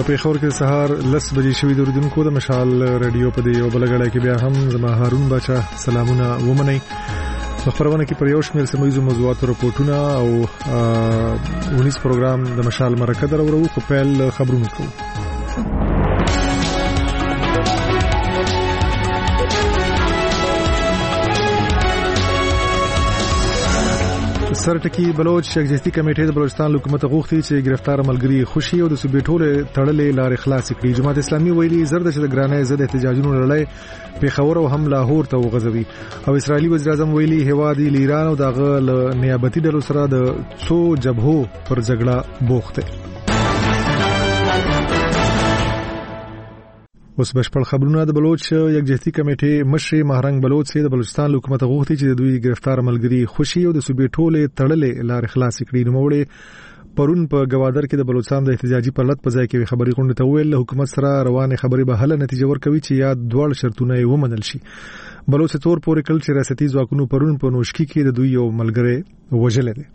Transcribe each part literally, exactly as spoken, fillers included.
په پیښور کې سهار لس بجې شوې د اوریدونکو د مشال رادیو په دی او بلګړای کې بیا هم زما هارون بچا سلامونه ومنئ. خبرونه کې پر یو شمېر سمویزو موضوعاتو رپورټونه او ونیس پروګرام د مشال مرکه درورو په پیل خبرونه کوو. سرټکی بلوچ شګجستی کمیټې د بلوچستان حکومت غوښتي چې گرفتار ملګری خوشي او د صوبې ټوله تړلې لارې خلاص کړي. جماعت اسلامي ویلي زرد چې د ګرانۍ ضد احتجاجونو لړۍ پیښور او هم لاهور ته وغځوي او اسرایلی وزیر اعظم ویلي هواد ایران او دغه نیابتي ډلو سره د څو جبهو پر جګړه بوخت دي. اوس بشپړ خبرونه. د بلوچ یکجهتي کمیټې مشر مهرنګ بلوچ سي د بلوچستان حکومت غوښتي چې د دوی گرفتار ملګری خوشي او د صوبې ټوله تړلې لارې خلاص کړي. نو وړي پرون په گوادر کې د بلوچستان د احتجاجي پرلط په ځای کې خبري غونډه ته ویل حکومت سره روانه خبري به هله نتیجه ورکوي چې یا دوړ شرطونه یې ومنل شي. بلوچ تور پورې کل چې ریاستي ځواکونو پرون په نوشکی کې د دوی یو ملګری وژل دي.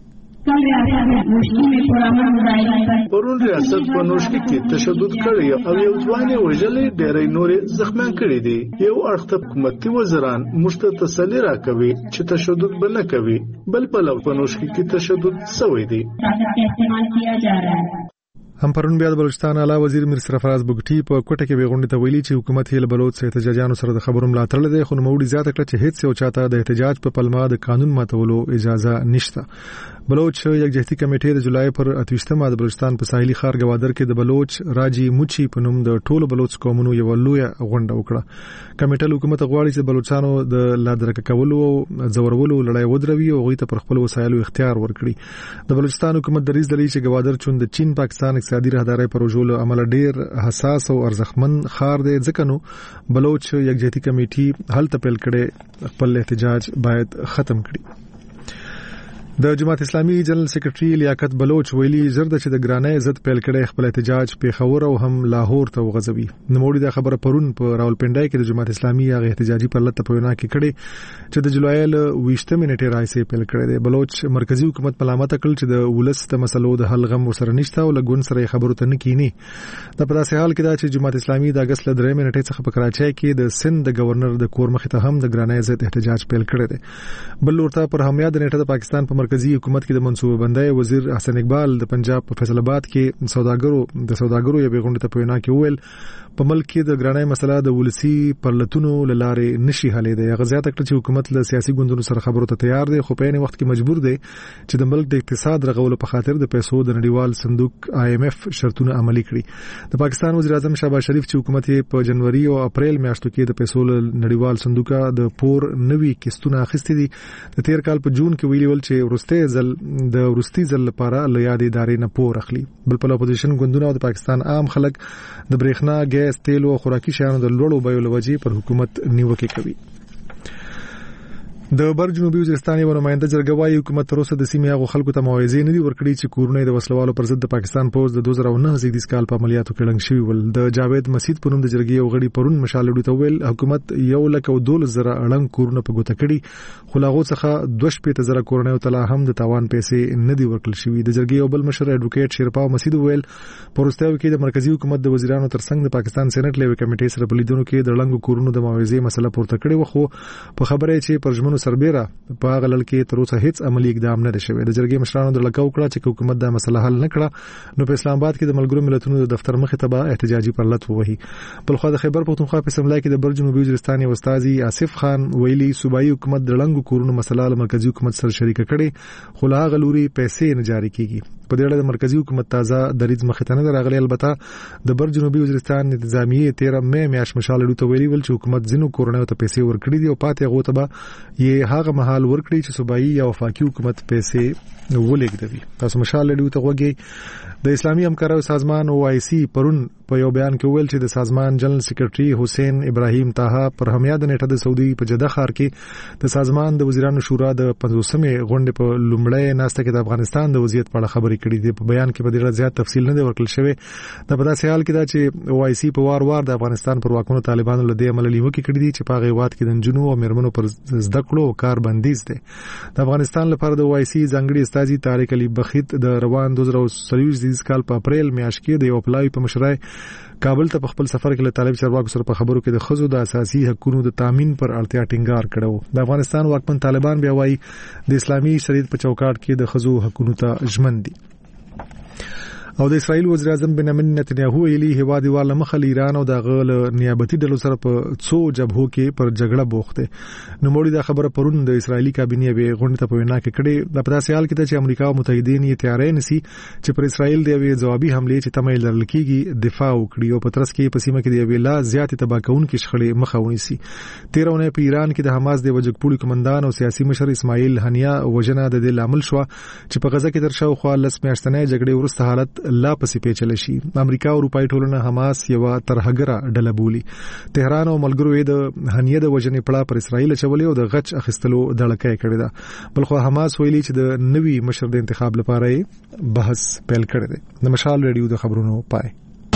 پرون ریاست په نوشکی کې تشدد کړی او یو ځوان وژلې ډېرې نورې زخمیان کړي دي. یو اړخ حکومتي وزیران مشته تسلی راکوي چې تشدد به نه کوي، بل په لور په نوشکی کې تشدد سوی دی. هم پرون بیا د بلوچستان اعلی وزیر میر سرفراز بوګټي په کوټه کې غونډه ته ویلي چې حکومت یې له بلوچ احتجاجانو سره د خبرو ملاتړ لري، خو نو موړي زیاته کړ چې هیڅ یو چاته د احتجاج په پلمه د قانون ماتولو اجازه نشته. بلوچ یکجهتي کمیټې د جولای پر اتوشتمه د بلوچستان په ساحلي ښار گوادر کې د بلوچ راجی موچی په نوم د ټولو بلوچ قومونو یو لوی غونډه وکړه. کمیټه حکومت غواړي چې بلوچستانو د لادرک کولو او زورولو لړۍ ودروي او غوي ته پر خپل وسایلو اختیار ورکړي. د بلوچستان حکومت دریځ لري چې گوادر چون د چین پاکستان اقتصادي راهداري پروژو له عمل ډیر حساس او ارزښتمن خار دی، ځکه نو بلوچ یکجهتي کمیټې هلته پیل کړي خپل احتجاج باید ختم کړي. د جماعت اسلامي جنرال سیکریټري لیاقت بلوچ ویلي زرد چې د ګرانۍ ضد پیل کړي خپل احتجاج پیښور او هم لاهور ته وغځوي. نوموړي دا خبره پرون په راولپنډای کې د جماعت اسلامي هغه احتجاجي پرلط په وینا کې کړي چې د جولای ل ویشتمه نیټه راځي پیل کړي دی. بلوچ مرکزی حکومت ملامت کړل چې د ولست مسلو د حل غم وسره نشته او لګون سره خبرو ته نه کینی. د په داسې حال کې دا چې جماعت اسلامي د اگست ل درې نیټه څخه په کراچۍ کې د سند د گورنر د کور مخ ته هم د ګرانۍ ضد احتجاج پیل کړي دی. بل ورته پر همیاد نیټه د پاکستان په مرکزی حکومت کې د منصوبه بندۍ وزیر حسن اقبال د پنجاب په فیصل آباد کې سوداګرو د سوداګرو یو غونډه ته په وینا کې ویل په ملک کې د ګرانۍ مسله د ولسی پرلتونو لاره نشي حلې دی. هغه زیاته کړ چې حکومت له سیاسي ګوندونو سره خبرو ته تیار دی، خو په یوه وخت کې مجبور دی چې د ملک د اقتصاد رغولو په خاطر د پیسو د نړیوال صندوق آی ایم ایف شرطونه عملي کړي. د پاکستان وزیر اعظم شهباز شریف چې حکومت په جنوري او اپریل میاشتو کې د پیسو نړیوال صندوق د پور نوي کیستونه اخیستي دي. د تیر کال په جون کې ویلي ول چې ورسته ځل د ورستي ځل لپاره له یادې ادارې نه پور اخلي. بل په اپوزیشن ګوندونه او د پاکستان عام خلک د برېښنا، ګیس، تیل او خوراکي شیانو د لوړو بیو لوجې پر حکومت نیوکه کوي. د بر جنوبي وزیرستان یو نماینده جرګه وايي حکومت تر اوسه د سیمې هغو خلکو ته معاوضې نه دي ورکړي چې کورونه د وسلوالو پر ضد د پاکستان پوز د دوه زره نهه زیږدیز کال په عملیاتو کې لنګ شوي ول. د جاوید مسعود په نوم د جرګې یو غړي پرون مشالډو ته ویل حکومت یو لک او دولس زره اړنګ کورونه په ګوته کړي، خو لاغو څخه دوه شپږ زره کورونه او تلا هم د تاوان پیسې نه دي ورکړل شوي. د جرګې یو بل مشر اډوکیټ شیرپاو مسعود ویل پرستاو کې د مرکزی حکومت د وزیرانو ترڅنګ د پاکستان سېنات لوي کمیټې سره په لیدونو کې د اړنګ کورونو د معاوضې مسله پورته کړې و، خو په خبره چې پرجمنو سربېره په هغه لړ کې تر اوسه هیڅ عملی اقدام نه دی شوی. د جرګې مشرانو د لکاو کړه چې حکومت دا مسله حل نه کړه نو په اسلام آباد کې د ملګرو ملتونو د دفتر مخې ته به احتجاجي پرلط ووهي. بل خو د خیبر پختونخوا په سملای کې د بر جنوبي وزیرستان یو استاذي آصف خان ویلي صوبایي حکومت د لنګو کورونو مسله له مرکزی حکومت سره شریک کړي، خو لا غلوري پیسې نه جاری کیږي. په دې اړه د مرکزی حکومت تازه دریځ مخې ته نه راغلی. البته د بر جنوبي وزیرستان انتظامیه تیرہ مې میاشت مشالډو ته ویلي ول چې حکومت ځینو کورونو ته پیسې ورکړي دي او پاتې هغه ته به یې هغه مهال ورکړي چې صوبایي یا وفاقي حکومت پیسې ولېږدوي. تاسو مشالډو ته وګورئ. د اسلامي همکارۍ سازمان او آی سی پرون په یو بیان کې ویل چې د سازمان جنرال سیکریټري حسین ابراهیم طه پر همیاد نیټه د سعودي په جده ښار کې د سازمان د وزیرانو شورا د پنځوسمې غونډې په لومړۍ ناسته کې د افغانستان د وضعیت په اړه خبرې کړې دي. په بیان کې به ډېر زیات تفصیل نه دی ورکړل شوی. د په داسې حال کې دا چې او آی سی په وار وار د افغانستان پر واکمنو طالبانو له دې عمل لیوکې کړې دي چې په غیوات کې د نجونو او میرمنو پر زده کړو او کار بندیز دی. د افغانستان لپاره د او آی سی ځانګړي استازي طارق علي بخیت د روان دوه زره څلور لسیز کال په اپریل میاشت کې د یو پلاوی په مشرۍ کابل ته په خپل سفر کې له طالب چارواکو سره په خبرو کې د خزو د اساسي حقوقو د تامین پر اړتیا ټینګار کړو. د افغانستان واکمن طالبان بیا وايي د اسلامي شریعت په چوکاټ کې د خزو حقوقو ته ژمن دي. او د اسرائیل وزیر اعظم بنیامین نتنیاهو ویلي هیواد دیواله مخه ایران او د غل نیابتي ډلو سره په څو جبهو کې پر جګړه بوخته. نو موږ د خبره پرون د اسرایلی کابینې به غونډه ته په وینا کې کړي د پداسې حال کې چې امریکا او متحدین یې تیارې نسی چې پر اسرائیل د یوې جوابي حمله چې تمایل لرل کیږي دفاع وکړي او په ترڅ کې په سیمه کې د یوې لا زیات تباکون کې شخړې مخه ونیسي. تیرونه په ایران کې د حماس د وجګپوړي کمانډان او سیاسي مشر اسماعیل هنیا وجنه د دې لامل شو چې په غزه کې تر شاو خو لس میاشتنې جګړې ورسته حالت لا پسې پیچل شي. امریکا او اروپای ټولنه حماس یو ترهګره ډله بولي. تهران او ملګرو یې د هنیه د وجنې پړه پر اسرائیل چولې او د غچ اخیستلو دړکې کړې ده. بلخو حماس ویلي چې د نوي مشر د انتخاب لپاره بحث پیل کړی دی. د مشال ریډیو د خبرونو پای.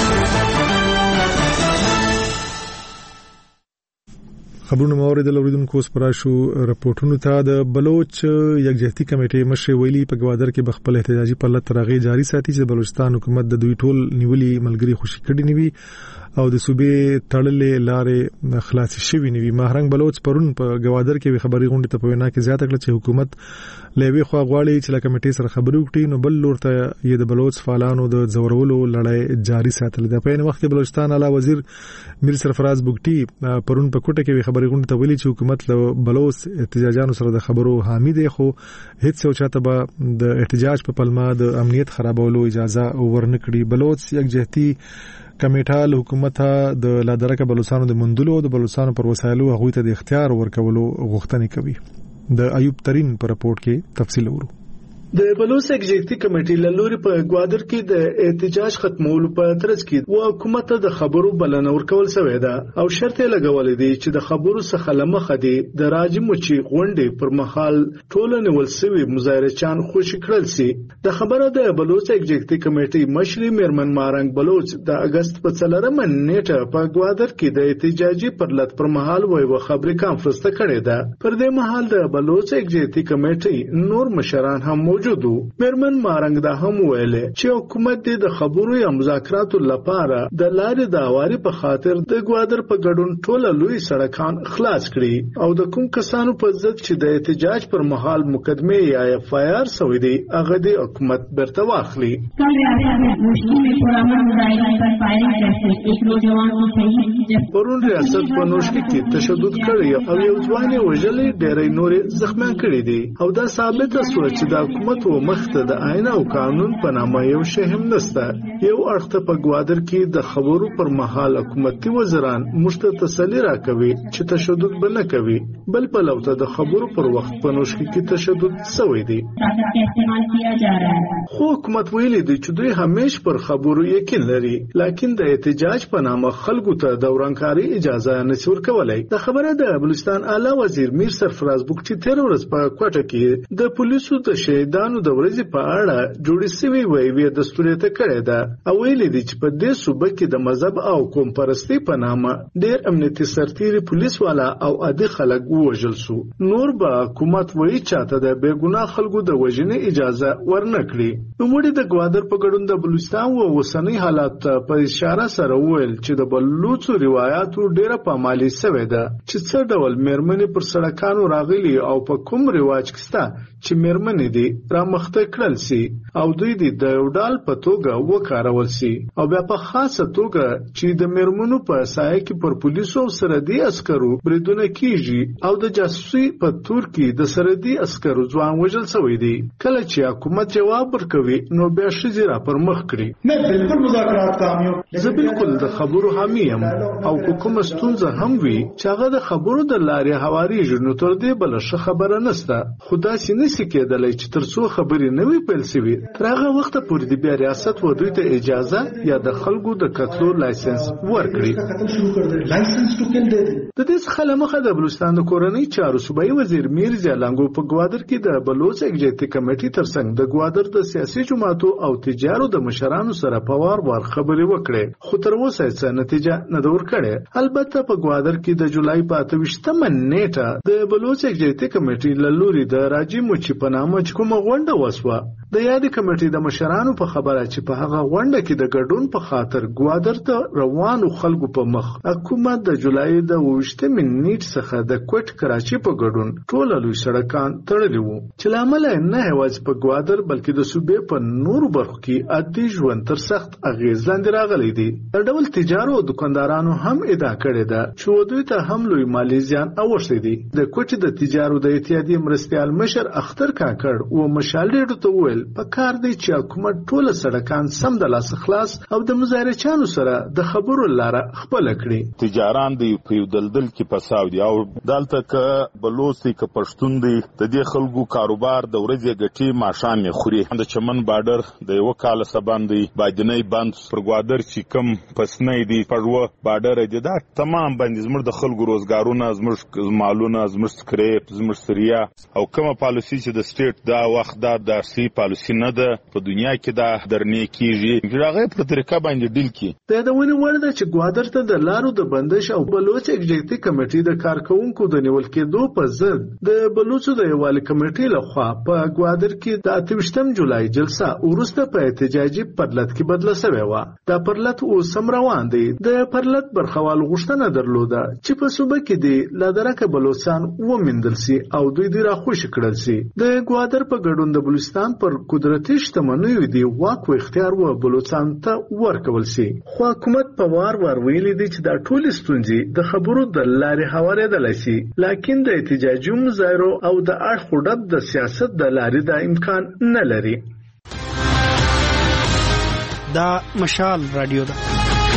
خبرونه مورید لوریدونکو سپراشو رپورټونو ته د بلوچ یکجهتي کمیټې مشر ویلي په گوادر کې بخپل احتجاجي پلت ترغه جاری ساتي چې بلوچستان حکومت د دوی ټول نیولي ملګری خوشي کړي نیوي او د صوبې تړلې لارې خلاص شوي نیوي. مهرنګ بلوچ پرون په گوادر کې خبري غونډه ته په وینا کې زیاته کړه چې حکومت لوي خو غواړي چې له کمیټې سره خبرې وکړي نو بل لور ته یې د بلوچ فعالانو د زورولو لړۍ جاری ساتل. د په وخت کې بلوچستان اعلی وزیر میر سرفراز بوګټي پرون په کوټه کې خبري غونډه ته ویلي چې حکومت له بلوچ احتجاجانو سره د خبرو حامی دی خو هیڅ یو چاته به د احتجاج په پلمه د امنیت خرابولو اجازه ورنکړي. بلوچ یکجهتي کمیټه له حکومت د لادرکه بلوچستان د مندلو د بلوچستان پر وسایلو هغه ته د اختیار ورکولو غوښتنه کوي. د ایوب ترين پر رپورت کې تفصیل ورو. د بلوچ ایگزیکټیو کمیټې له لوري په گوادر کې د احتجاج ختمولو په ترڅ کې و حکومت ته د خبرو بلنه ورکول شوې ده او شرط یې لګولې دي چې د خبرو څخه لمخه دي د راجمو چې غونډې پر مخال ټول نیول شوی مظاهرچان خوشی کړل سي. د خبره د بلوچ ایگزیکټیو کمیټې مشر میرمن مارنګ بلوچ د اگست په څلورمه نیټه په گوادر کې د احتجاجي پرلط پر مهال وایي خبري کانفرنس ته کړې ده. پر دې مهال د بلوچ ایگزیکټیو کمیټې نور مشران هم موجود. میرمن مارنګ دا هم ویلې چې حکومت دې د خبرو یا مذاکراتو لپاره د لارې د اواري په خاطر د گوادر په ګډون ټوله لوی سړکان خلاص کړي او د کوم کسانو په ضد چې د احتجاج پر مهال مقدمه یا اف آی آر سوي دي هغه د حکومت برته واخلي. پرون ریاست په نوشکی کې تشدد کړی او یو ځوان یې وژلې ډېرې نورې زخمیان کړي دي او دا ثابت شو چې د حکومت و مخته د آئین او قانون په نامه یو شی هم نشته. یو اړخ په گوادر کې د خبرو پر مهال حکومتي وزیران مشته تسلی راکوي چې تشدد به نه کوي بل په لوته د خبرو پر وخت په نوشکی کې تشدد شوی دی. خو حکومت ویلي دی چې دوی همیش پر خبرو یقین لري لکن د احتجاج په نامه خلکو ته د ورانکاري اجازه نشي ورکولای. د خبره د بلوچستان اعلی وزیر میر سرفراز بوګټي تیر ورځ په کوټه کې د پولیسو د شهیدانو د ورځې په اړه جوړې شوې ویوي دستورته کړې ده او ویلي دي چې په دې صوبه کې د مذهب او قوم پرستی په نامه ډېر امنیتي سرتیري پولیس والا او عادي خلک وژل شو. نور به حکومت وایي چاته د بیګناه خلکو د وژنې اجازه ورنکړي. نوموړي د گوادر په ګډون د بلوچستان و اوسنۍ حالات په اشاره سره ویل چې د بلوچو روایتو ډېره پامالي شوې ده چې څه ډول میرمنې پر سړکانو راغلي او په کوم رواج کې ستا چې میرمنې دي را مخته کړل سي او دوی دي د یو ډال په توګه وکارول سي او بیا په خاصه توګه چې د میرمنو په سایه کې پر پولیسو او سرحدي عسکرو بریدونه کیږي او د جاسوسي په تور کې د سرحدي عسکرو ځوان وژل شوی دی. کله چې حکومت جواب ورکوي نو بیا شزي را پر مخ کړي. نه بالکل مذاکرات کامیاب زه بالکل د خبرو حامی یم او کوم ستونزه هم وي چې هغه د خبرو د لارې هواري ژوند تر دې بل څه خبره نسته. خدا سي نسی کېدلای چې ترڅو خبرې نه وي پیل شوي تر هغه وخت پورې د بیا ریاست و دوی ته اجازه یا د خلکو د قتلو لایسنس ورکړي. د دې څخه لمخه د بلوچستان د کورنۍ چارو صوبایي وزیر میر زیالانګو په گوادر کې د بلوچ ایگزیکټیو کمیټې ترڅنګ د گوادر د سیاسي جماعتو او تجارو د مشرانو سره په وار وار خبرې وکړې خو تر اوسه څه نتیجه نه ده ورکړې. البته په گوادر کې د جولای په اته ویشتمه نیټه د بلوچ ایگزیکټیو کمیټې له لوري د راجي موچي په نامه کومه غونډه وسوه د یادې کمیټې د مشرانو په خبره چې په هغه غونډه کې د ګډون په خاطر ګوادر ته روانو خلکو په مخ حکومت د جولای د اوویشتمې نیټ څخه د کوټ کراچي په ګډون ټول لوی سړکان تړلي وو چې لامل نه یوازې په ګوادر بلکې د صوبې په نورو برخو کې عادي ژوند تر سخت اغیز لاندې راغلی دی. د ډول تجارو او دکاندارانو هم ادعا کړې ده چې دوی ته هم لوی مالی زیان اوښتی دی. د کوټ د تجارو د اتحادیې مرستیال مشر اختر کاکړ او مشال ډېر ته ویل په کار دی چې حکومت ټول سړکان سم د لاس خلاص او د مظاهرچانو سره د خبرو لاره خپل کړي. تجاران دی په دلدل کې پساو دی او دالته ک بلوڅي ک پښتون دی د دې خلکو کاروبار د ورځې ګټي ماشان نه خوري. د چمن بارډر د یو کال سباندي باجنې بند پر ګوادر چې کم پسنې دی پړو بارډر دی دا تمام باندې زموږ د خلکو روزګارونه زموږ مالونه زموږ سکریپ زموږ سریا او کومه پالیسي چې د سټیټ دا وخت دا د سی پالیسي نه ده په دنیا کې دا درنې کیږي هغه په طریقه باندې ډیل کی. د یادونې وړ ده چې ګوادر ته د لارو د بندش او بلوچ ایگزیکټیو کمیټې د کارکونکو د نیول کېدو په ضد د بلوچو د یووالي کمیټې لخوا په ګوادر کې د اتویشتم جولای جلسه وروسته په احتجاجي پرلط کې بدله شوې وه. دا پرلط اوس هم روان دی. د پرلط برخوال غوښتنه درلوده چې په صوبه کې دی لا درکه بلوچستان ومندل سي او دوی دی راخوشي کړل سي. د ګوادر په ګډون د بلوچستان پر قدرتي شتمنیو دی واک او اختیار و بلوچستان ته ورکول سي. خو حکومت په وار وار ویلي دی چې دا ټول ستونزې د خبرو د لارې هوارېدلی سي، لکن د احتجاجي مظاهرو او د اړخ ډب د سیاست د لارې دا امکان نه لري. دا مشال رادیو ده.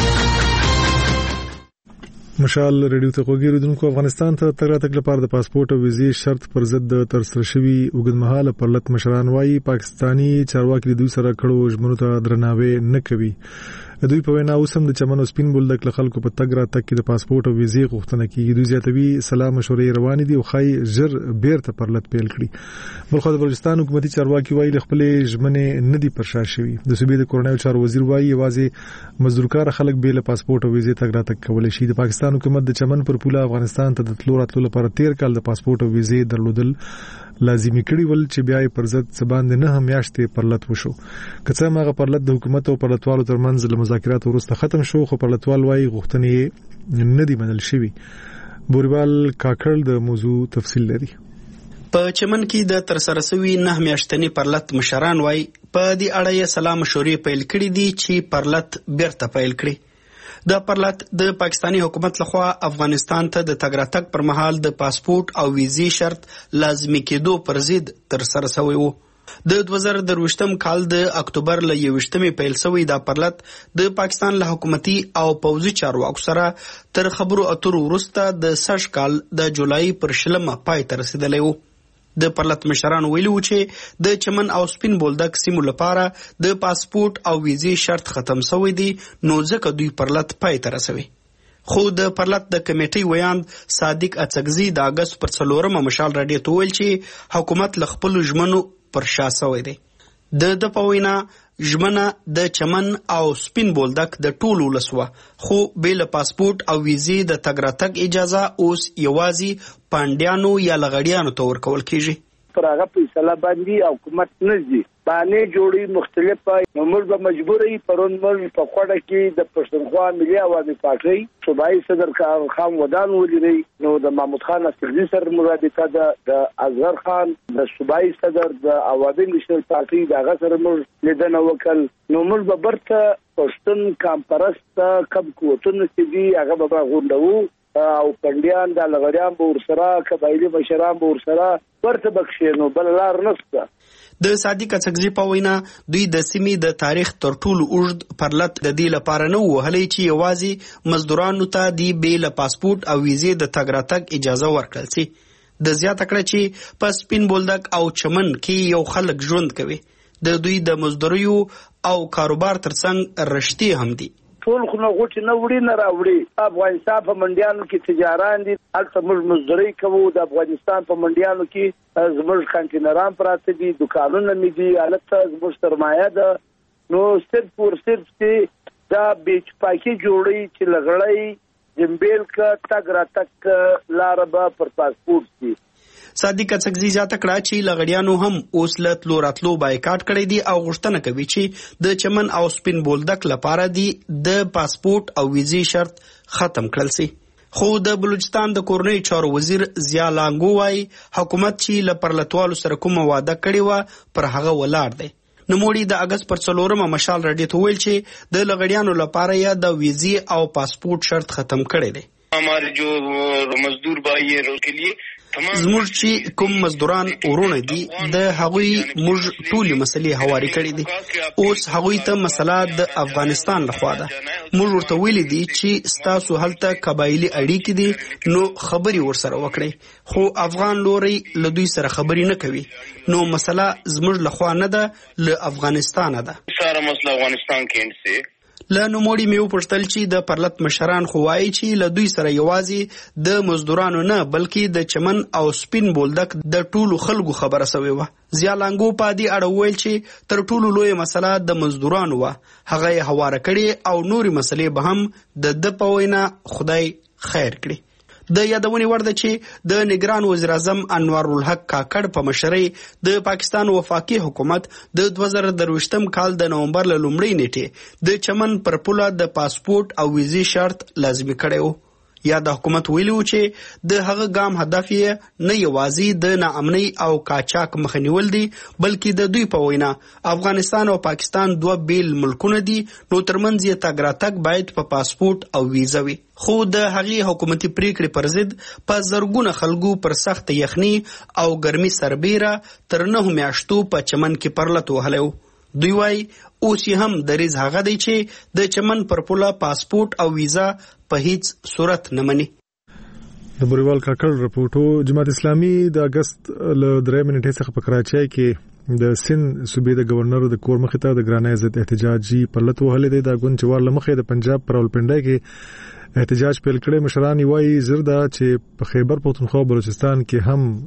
مشال ریډیو ته وګورئ. افغانستان ته تګ راتګ لپاره د پاسپورت او ویزې شرط پر ضد د ترسره شوی اوږدمهاله پرلط مشران وايي پاکستانی چارواکي د دوی سره کړو ژمنو ته درناوی نه کوي. دوی په وینا اوسم د چمن او سپین بولدک له خلکو په تګ راتګ کې د پاسپورت او ویزې غوښتنه کوي. دوی زیاتوي سلام مشورې روان دي او خای ژر بیرته پرلط پیل کړي. بلخو د بلوچستان حکومتي چارواکي وايي خپل ژمنې نه دي پرشا شوي. د صوبې د کورنیو چارو وزیر وايي یوازې مزدورکار خلک به له پاسپورت او ویزې تګ راتګ کولای شي. د پاکستان حکومت د چمن پر پوله افغانستان ته د تلو راتلو لپاره تیر کال د پاسپورت او ویزې درلودل لازمي کړی ول چې بیا یې پر ضد سباند نه هم میاشتې پرلط وشو. کڅه ماغه پرلط د حکومت او پرلطوالو ترمنځ له مذاکراتو وروسته ختم شو خو پرلطوال وايي غوښتنې نه دي منل شوي. بوربال کاکړ د موضوع تفصیل لري. په چمن کې د ترسره شوی نه میاشتنی پرلط مشران وايي په دې اړه یې سلام مشورې پیل کړې دي چې پرلط بیرته پیل کړي. د پرلط د پاکستانی حکومت لخوا افغانستان ته د تګ راتګ پر مهال د پاسپورت او ویزې شرط لازمي کېدو پر ضد ترسره شوی وو. د دوه زره درویشتم کال د اکتوبر له یوویشتمې پیل شوی دا پرلط د پاکستان له حکومتي او پوځي چارواکو سره تر خبرو اترو وروسته د سږ کال د جولای پر شلمه پای ته رسیدلی وو. د پرلط مشرانو ویلي وو چې د چمن او سپین بولدک سیمو لپاره د پاسپورت او ویزې شرط ختم شوی دی نو ځکه دوی پرلط پای ته رسوي. خو د پرلط د کمیټې ویاند صادق اڅکزي د اګست پر څلورمه مشال راډیو ته ویل چې حکومت له خپلو ژمنو پر شا شوی دی. د د په وینا ژمنه د چمن او سپین بولدک د ټولو ولسوه خو بل پاسپورت او ویزې د تګ راتګ اجازه اوس یوازې پاندیانو یا لغړیانو ته ورکول کیږي. پر هغه فیصله باندې حکومت نږدې باندې جوړي مختلف نو موږ به مجبورې پرون موږ په خوړه کې د پښتونخوا ملي عوامي پارټي صوبایي صدر خان ودان ولري نو د محمود خان استقلی سره مرادفه ده د اصغر خان د صوبایي صدر د عوامي نشنل پارټي دغه سره موږ لیدنه وکړ نو موږ به برته پښتون کانفرنس کم کوتونه چې دی هغه به غونډو او پندیان د لغړیان به ورسره قبایلی مشران به ورسره ورته بخښینو بل لار نشته. د صادق اڅکزي په وینا دوی د سیمې د تاریخ تر ټولو اوږد پرلط د دې لپاره نه وهلی چې یوازې مزدورانو ته دی بیل پاسپورت او ویزې د تګ راتګ اجازه ورکړل شي. د زیاته کړه چې په سپین بولدک او چمن کې یو خلک ژوند کوي. د دوی د مزدوریو او کاروبار ترڅنګ رشتي هم دي. ټول خو نه غوټي نه وړي نه راوړي. افغانستان په منډیانو کې تجاران دي هلته موږ مزدوري کوو. د افغانستان په منډیانو کې زموږ کانټینران پراته دي دکانونه مې دي هلته زموږ سرمایه ده نو صرف ور صرف چې دا بیچ پاکي جوړي چې لغړی جمبیل کا تګ راتګ لاره به پر پاسپورت دي. صادق اڅکزي زیاته کړه چې لغړیانو هم اوس له تلو راتلو بایکاټ کړی دی او غوښتنه کوي چې د چمن او سپین بولدک لپاره دی د پاسپورت او ویزې شرط ختم کړل شي. خو د بلوچستان د کورنۍ چارو وزیر ضیا لانګو وايي حکومت چې له پرلتوالو سره کومه وعده کړې وه پر هغه ولاړ دی. نوموړي د اگست پر څلورمه مشال راډیو ته ویل چې د لغړیانو لپاره یا د ویزې او پاسپورت شرط ختم کړی دی. हमारे जो मजदूर भाई है उसके लिए زموږ چې کوم مزدوران ورونه دي د هغوی موږ ټولې مسلې هواري کړې دي. اوس هغوی ته مسله د افغانستان لخوا ده. موږ ورته ویلي دي چې ستاسو هلته قبایلي اړیکې دي نو خبرې ورسره وکړئ، خو افغان لوري له دوی سره خبرې نه کوي. نو مسله زموږ لخوا نه ده، له افغانستانه ده. ساره مسله افغانستان کې انسه له نوموړي مې وپوښتل چې د پرلت مشران خو وایي چې له دوی سره یوازې د مزدورانو نه بلکې د چمن او سپین بولدک د ټولو خلکو خبره سوې وه. ضیا لانګو په دې اړه وویل چې تر ټولو لویه مسله د مزدورانو وه، هغه یې هواره کړې او نورې مسلې به هم د ده په وینا خدای خیر کړي. د یادونې وړ ده چې د نگران وزیر اعظم انوار الحق کاکړ په مشرۍ د پاکستان وفاقي حکومت د دوه زره درویشتم کال د نومبر له لومړۍ نیټې د چمن پر پوله د پاسپورت او ویزې شرط لازمي کړی و. یا د حکومت ویلي و چې د هغه ګام هدف یې نه یوازې د ناامنۍ او قاچاق مخه نیول دي بلکې د دوی په وینا افغانستان او پاکستان دوه بیل ملکونه دي، نو ترمنځ یې تګ راتګ باید په پاسپورت او ویزه وي. خو د هغې حکومتي پریکړې پر ضد په زرګونه خلکو پر سخت یخني او ګرمي سربیره تر نهو میاشتو په چمن کې پرلت وهلی و. دوی وایي اوس یې هم دریځ هغه دی چې د چمن پر پوله پاسپورت او ویزا په هیڅ صورت نه مني. د بوریوال کاکړ رپورټو جماعت اسلامي د اگست له درې منټې څخه په کراچۍ کې د سند صوبې د گورنر د کور مخې ته د ګرانۍ ضد احتجاجي پرلت وهلی دی. د ګوند جوار لمخې د پنجاب پر راولپنډۍ کې احتجاج پیل کړی. مشران وایي زر ده چې په خیبر پختونخوا بلوچستان کې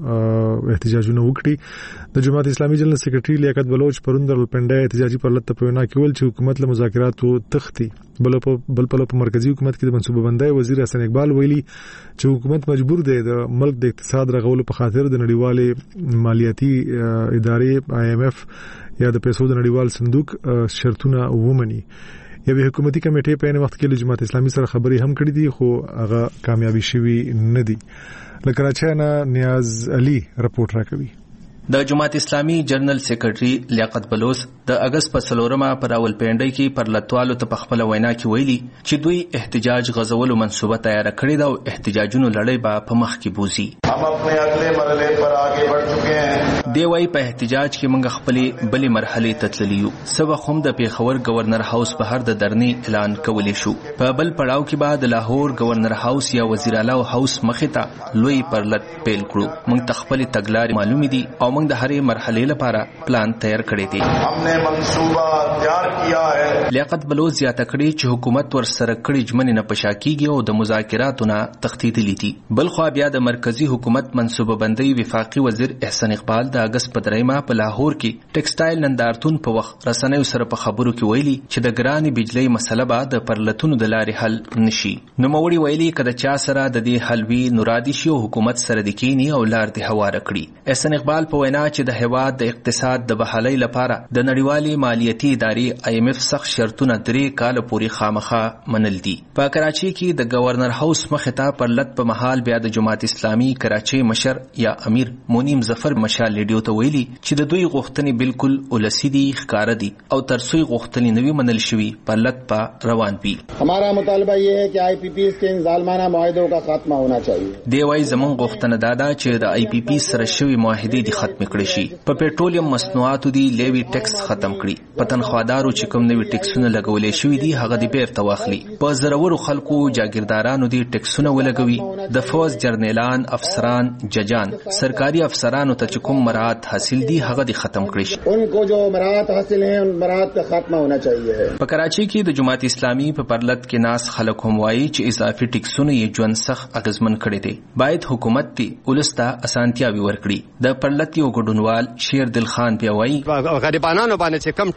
هم احتجاجونه وکړي. د جماعت اسلامي جنرال سیکریټري لیاقت بلوچ پرون د راولپنډۍ احتجاجي پرلت ته په وینا کې ویل چې حکومت له مذاکراتو تښتي. بل په بل په مرکزی حکومت کې د منصوبه بندۍ وزیر حسن اقبال ویلي چې حکومت مجبور دی د ملک د اقتصاد رغولو په خاطر د نړیوالې مالیاتي ادارې آی ایم ایف یا د پیسو د نړیوال صندوق شرطونه ومني. یوه حکومتي کمیټې په یوه وخت کې د جماعت اسلامي سره خبرې هم کړې دي خو هغه کامیابی شوی نه دي. له کراچۍ نه نیاز علي رپورټ راکوي. د جماعت اسلامي جنرال سیکریټري لیاقت بلوچ د اگست په څلورمه پر راولپنډۍ کې پرلتوالو ته په خپله وینا کې ویلي چې دوی احتجاج غځولو منصوبه تیاره کړې ده او احتجاجونو لړۍ به په مخ کې بوځي. हम अपने अगले मरहले पर आगे बढ़ चुके हैं. دی وايي په احتجاج کې موږ خپلې بلې مرحلې ته تللي یو. سبا هم د پیښور گورنر هاوس بهر د درنې اعلان کولی شو. په بل پړاو کې به د لاهور گورنر هاوس یا وزیر اعلی هاوس مخې ته لوی پرلت پیل کړو. موږ ته خپلې تګلارې معلومې دي او موږ د هرې مرحلې لپاره پلان تیار کړی دی. हमने منصوبہ تیار کیا ہے. لیاقت بلوچ زیاته کړي چې حکومت ور سره کړي ژمنې نه پشا کیږي او د مذاکراتو نه تښتېدلي دي. بل خو بیا د مرکزی حکومت منصوبه بندۍ وفاقي وزیر احسان اقبال د اگست په دریمه په لاهور کې ټیکسټایل نندارتون په وخت رسنیو سره په خبرو کې ویلي چې د ګرانې بجلی مسله به د پرلتونو د لارې حل نشي. نوموړي ویلي که د چا سره د دې حل وي نو رادي شي او حکومت سره د کینی او لار د هواره کړي. احسان اقبال په وینا چې د هیواد د اقتصاد د بحالۍ لپاره د نړیوالې مالیاتي ادارې آی ایم ایف سخت شرطونه درې کاله پورې خامخا منل دي. په کراچۍ کې د گورنر هاوس مخې ته پرلت په محال بیا د جماعت اسلامي کراچۍ مشر یا امیر مونیم ظفر مشال لیډیو ته ویلي چې د دوی غوښتنې بالکل ولسی دي، ښکاره دي او تر څو غوښتنې نوي منل شوي پرلت په روان وي. हमारा मुतालबा ये है कि आई पी पी के इन ظالمانه معاهدوں کا خاتمہ ہونا चाहिए. دی وايي زموږ غوښتنه دا ده چې د آی پی پی سره شوي معاهدې دي ختم کړي شي. په پېټرولیم مصنوعاتو دي لیوي ټیکس ختم کړي. په تنخوادارو چې کوم نوي ټیکسونه لګولې شوي دي هغه دې بیرته واخلي. په زرورو خلکو جاګیردارانو دي ټیکسونه ولګوي. د فوج جرنیلان، افسران، ججان، سرکاري افسرانو ته چې کوم مراعات حاصل دي هغه دې ختم کړي شي. ان کو جو مراعات حاصل ہیں ان مراعات کا خاتمہ ہونا چاہیے. په کراچۍ کې د جماعت اسلامي په پرلت کې ناس خلک هم وایي چې اضافي ټیکسونه یې ژوند سخت اغیزمن کړی دی. باید حکومت دې ولس ته اسانتیاوې ورکړي. د پرلت یو ګډونوال شیر دل خان بیا وایي غریبانو باندې چې کم ټیکسونه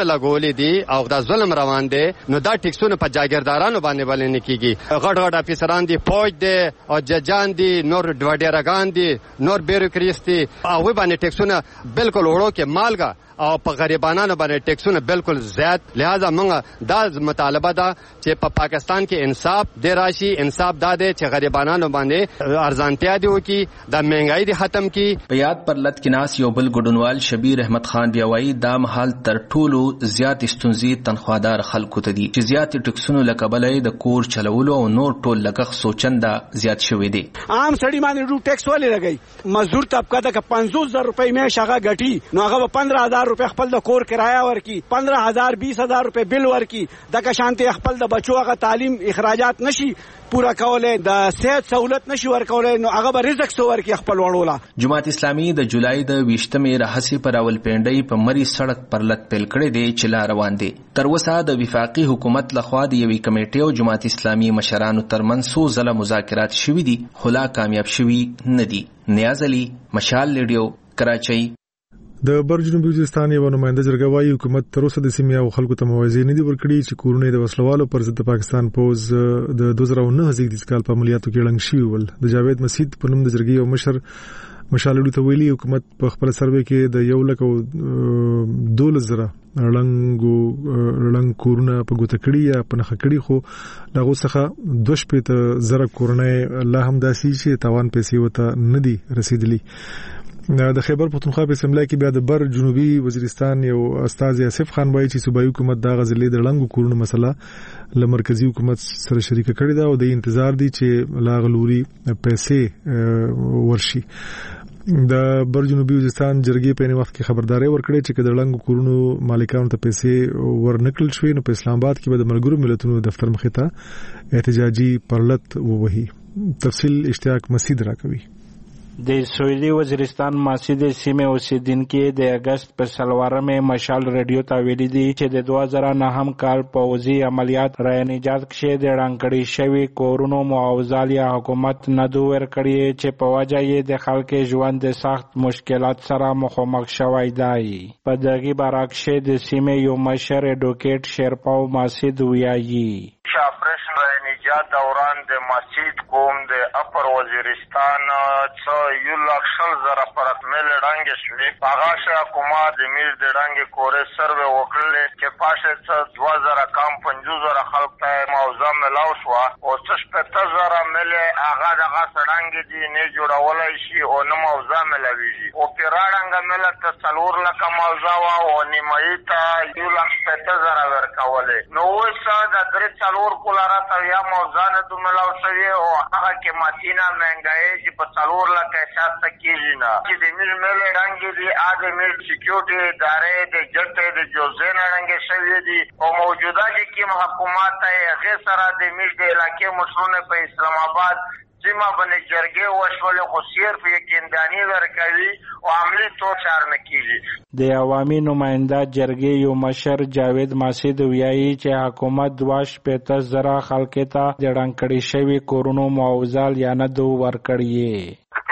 لګولې دي او دا ظلم روان دي نو دا ټیکسونه په جاګیردارانو باندې بلنه کیږي. غټ غټ افسران دي، فوج دي او ججان دي، نور ډوډیرګان دي، نور بیوروکریټس دي، هغه باندې ټیکسونه بالکل وړو کې مالګه او په غریبانو باندې ټیکسونه بالکل زیات. لہذا موږ دا مطالبه ده چې په پا پاکستان کې انصاف دی راشي. انصاف دا دی چې غریبانو باندې ارزانتیا دی وکي، د مهنګای دی ختم کی. په یاد پر لت کې ناس یو بل ګډونوال شبیر احمد خان بیا وایي دا مهال تر ټولو زیات ستونزې تنخوادار خلکو ته دي چې زیات ټیکسونو لکبلې د کور چلولو او نور ټول لګښ سوچنده زیات شوی دی. عام سړی باندې ډو ټیکس ولې لګي؟ مزدور طبقه د پنځوس زره روپۍ مې شغه غټي نو هغه پندرہ ہزار روپے خپل د کور کرایه ورکی، پندرہ ہزار بیس ہزار روپے بل ورکی. دغه شانتي خپل د بچو هغه تعلیم اخراجات نشي پورا کوله، د صحت سہولت نشي ورکوله، نو هغه به رزق سو ورکی خپل وړولا. جماعت اسلامي د جولای د ویشتمې راهسي پر اول پینډۍ په مری سړک پر لټ پیل کړي دي چې لا روان دي. تر اوسه د وفاقي حکومت لخوا د یوې کمیټې او جماعت اسلامي مشرانو ترمنځ څو ځله مذاکرات شوي دي خو لا کامیاب شوي نه دي. نیاز علي، مشال ریډیو، کراچۍ. د بر جنوبي وزیرستان یو نماینده جرګه وايي حکومت تر اوسه د سیمې او خلکو ته موازی نه دي ورکړي چې کورونه د وسلوالو پر ضد پاکستان پوز د دوه زره نه زیږدي کال په عملیاتو کې لنګ شوی ول. د جاوید مسید په نوم د جرګې یو مشر مشالړو ته ویلي حکومت په خپل سروې کې د یو لک او دولس زره رړنګو رړنګ کورونه په ګوته کړي یا په نخ کړي، خو دغه څخه دوه شپږ زره کورونه الله هم داسي چې تاوان پیسې وته نه دي رسیدلي. د خیبر پختونخوا په اسمبلی کې بیا د بر جنوبي وزیرستان یو استاد آصف خان وایي چې صوبایي حکومت دا غزلې د لنګو کورونو مسله له مرکزی حکومت سره شریک کړي دا او د انتظار دي چې لاغلوري پیسې ورشي. د بر جنوبي وزیرستان جرګې په وخت کې خبرداري ورکړې چې د لنګو کورونو مالکانو ته پیسې ورنکل شوي نو په اسلام آباد کې به د ملګرو ملتونو دفتر مخې ته احتجاجي پرلط ووهي. تفصیل اشتیاق مسید راکوي. د سویلي وزیرستان مسجد سیمه اوسیدونکو د اگست په سلوارمه مشال ریډیو ته ویلي دي چې د دوه زره نهم کال پوځي عملیات را نجات کې د رانکړی شوی کورونو معاوضه یا حکومت نه دوه ورکړي چې په وجه یې د خلکو ژوند د سخت مشکلات سره مخامخ شوی دی. په دغه برعکس د سیمه یو مشر اډوکیټ شیرپاو مسجد ویایي آپریشن را نجات دوران د مسجد کوم د اپر وزیرستان څو یو لک شل زره پرت مل ډنګ شوی پاغاشه حکومت د میر د ډنګ کورې سروې وکړل چې پاشه څو دوه زره کم پنځوس زره خلک ته موضوع ملاو شو او څه شپږ زره مل هغه دغه سړنګ دي نه جوړولای شي او نو موضوع ملاويږي او پیراډنګ مل ته څلور لک موضوع او نیمایي ته یو لک شپږ زره ورکولې نو وسه د درې څلور کولارا ته یا موضوع نه دوه ملاو شوی او هغه کې ماتینا مهنګای چې په څلور لک احساس کیږي نه چې د مل مل ډنګ دي اده مل سکیورټي ادارې د جټ د جوزن ډنګ شوی دي او موجوده کې حکومت ته غیر سره د مل د علاقې مسلونه په اسلام آباد سیمه باندې جرګې وشول خو صرف یقیندانی ورکوي او عملی تو چار نه کیږي. د عوامي نماینده جرګې یو مشر جاوید مسید ویایي چې حکومت دواش پېته زره خلک ته د ډنګړې شوی کورونو معاوضه یا نه دو ورکړي.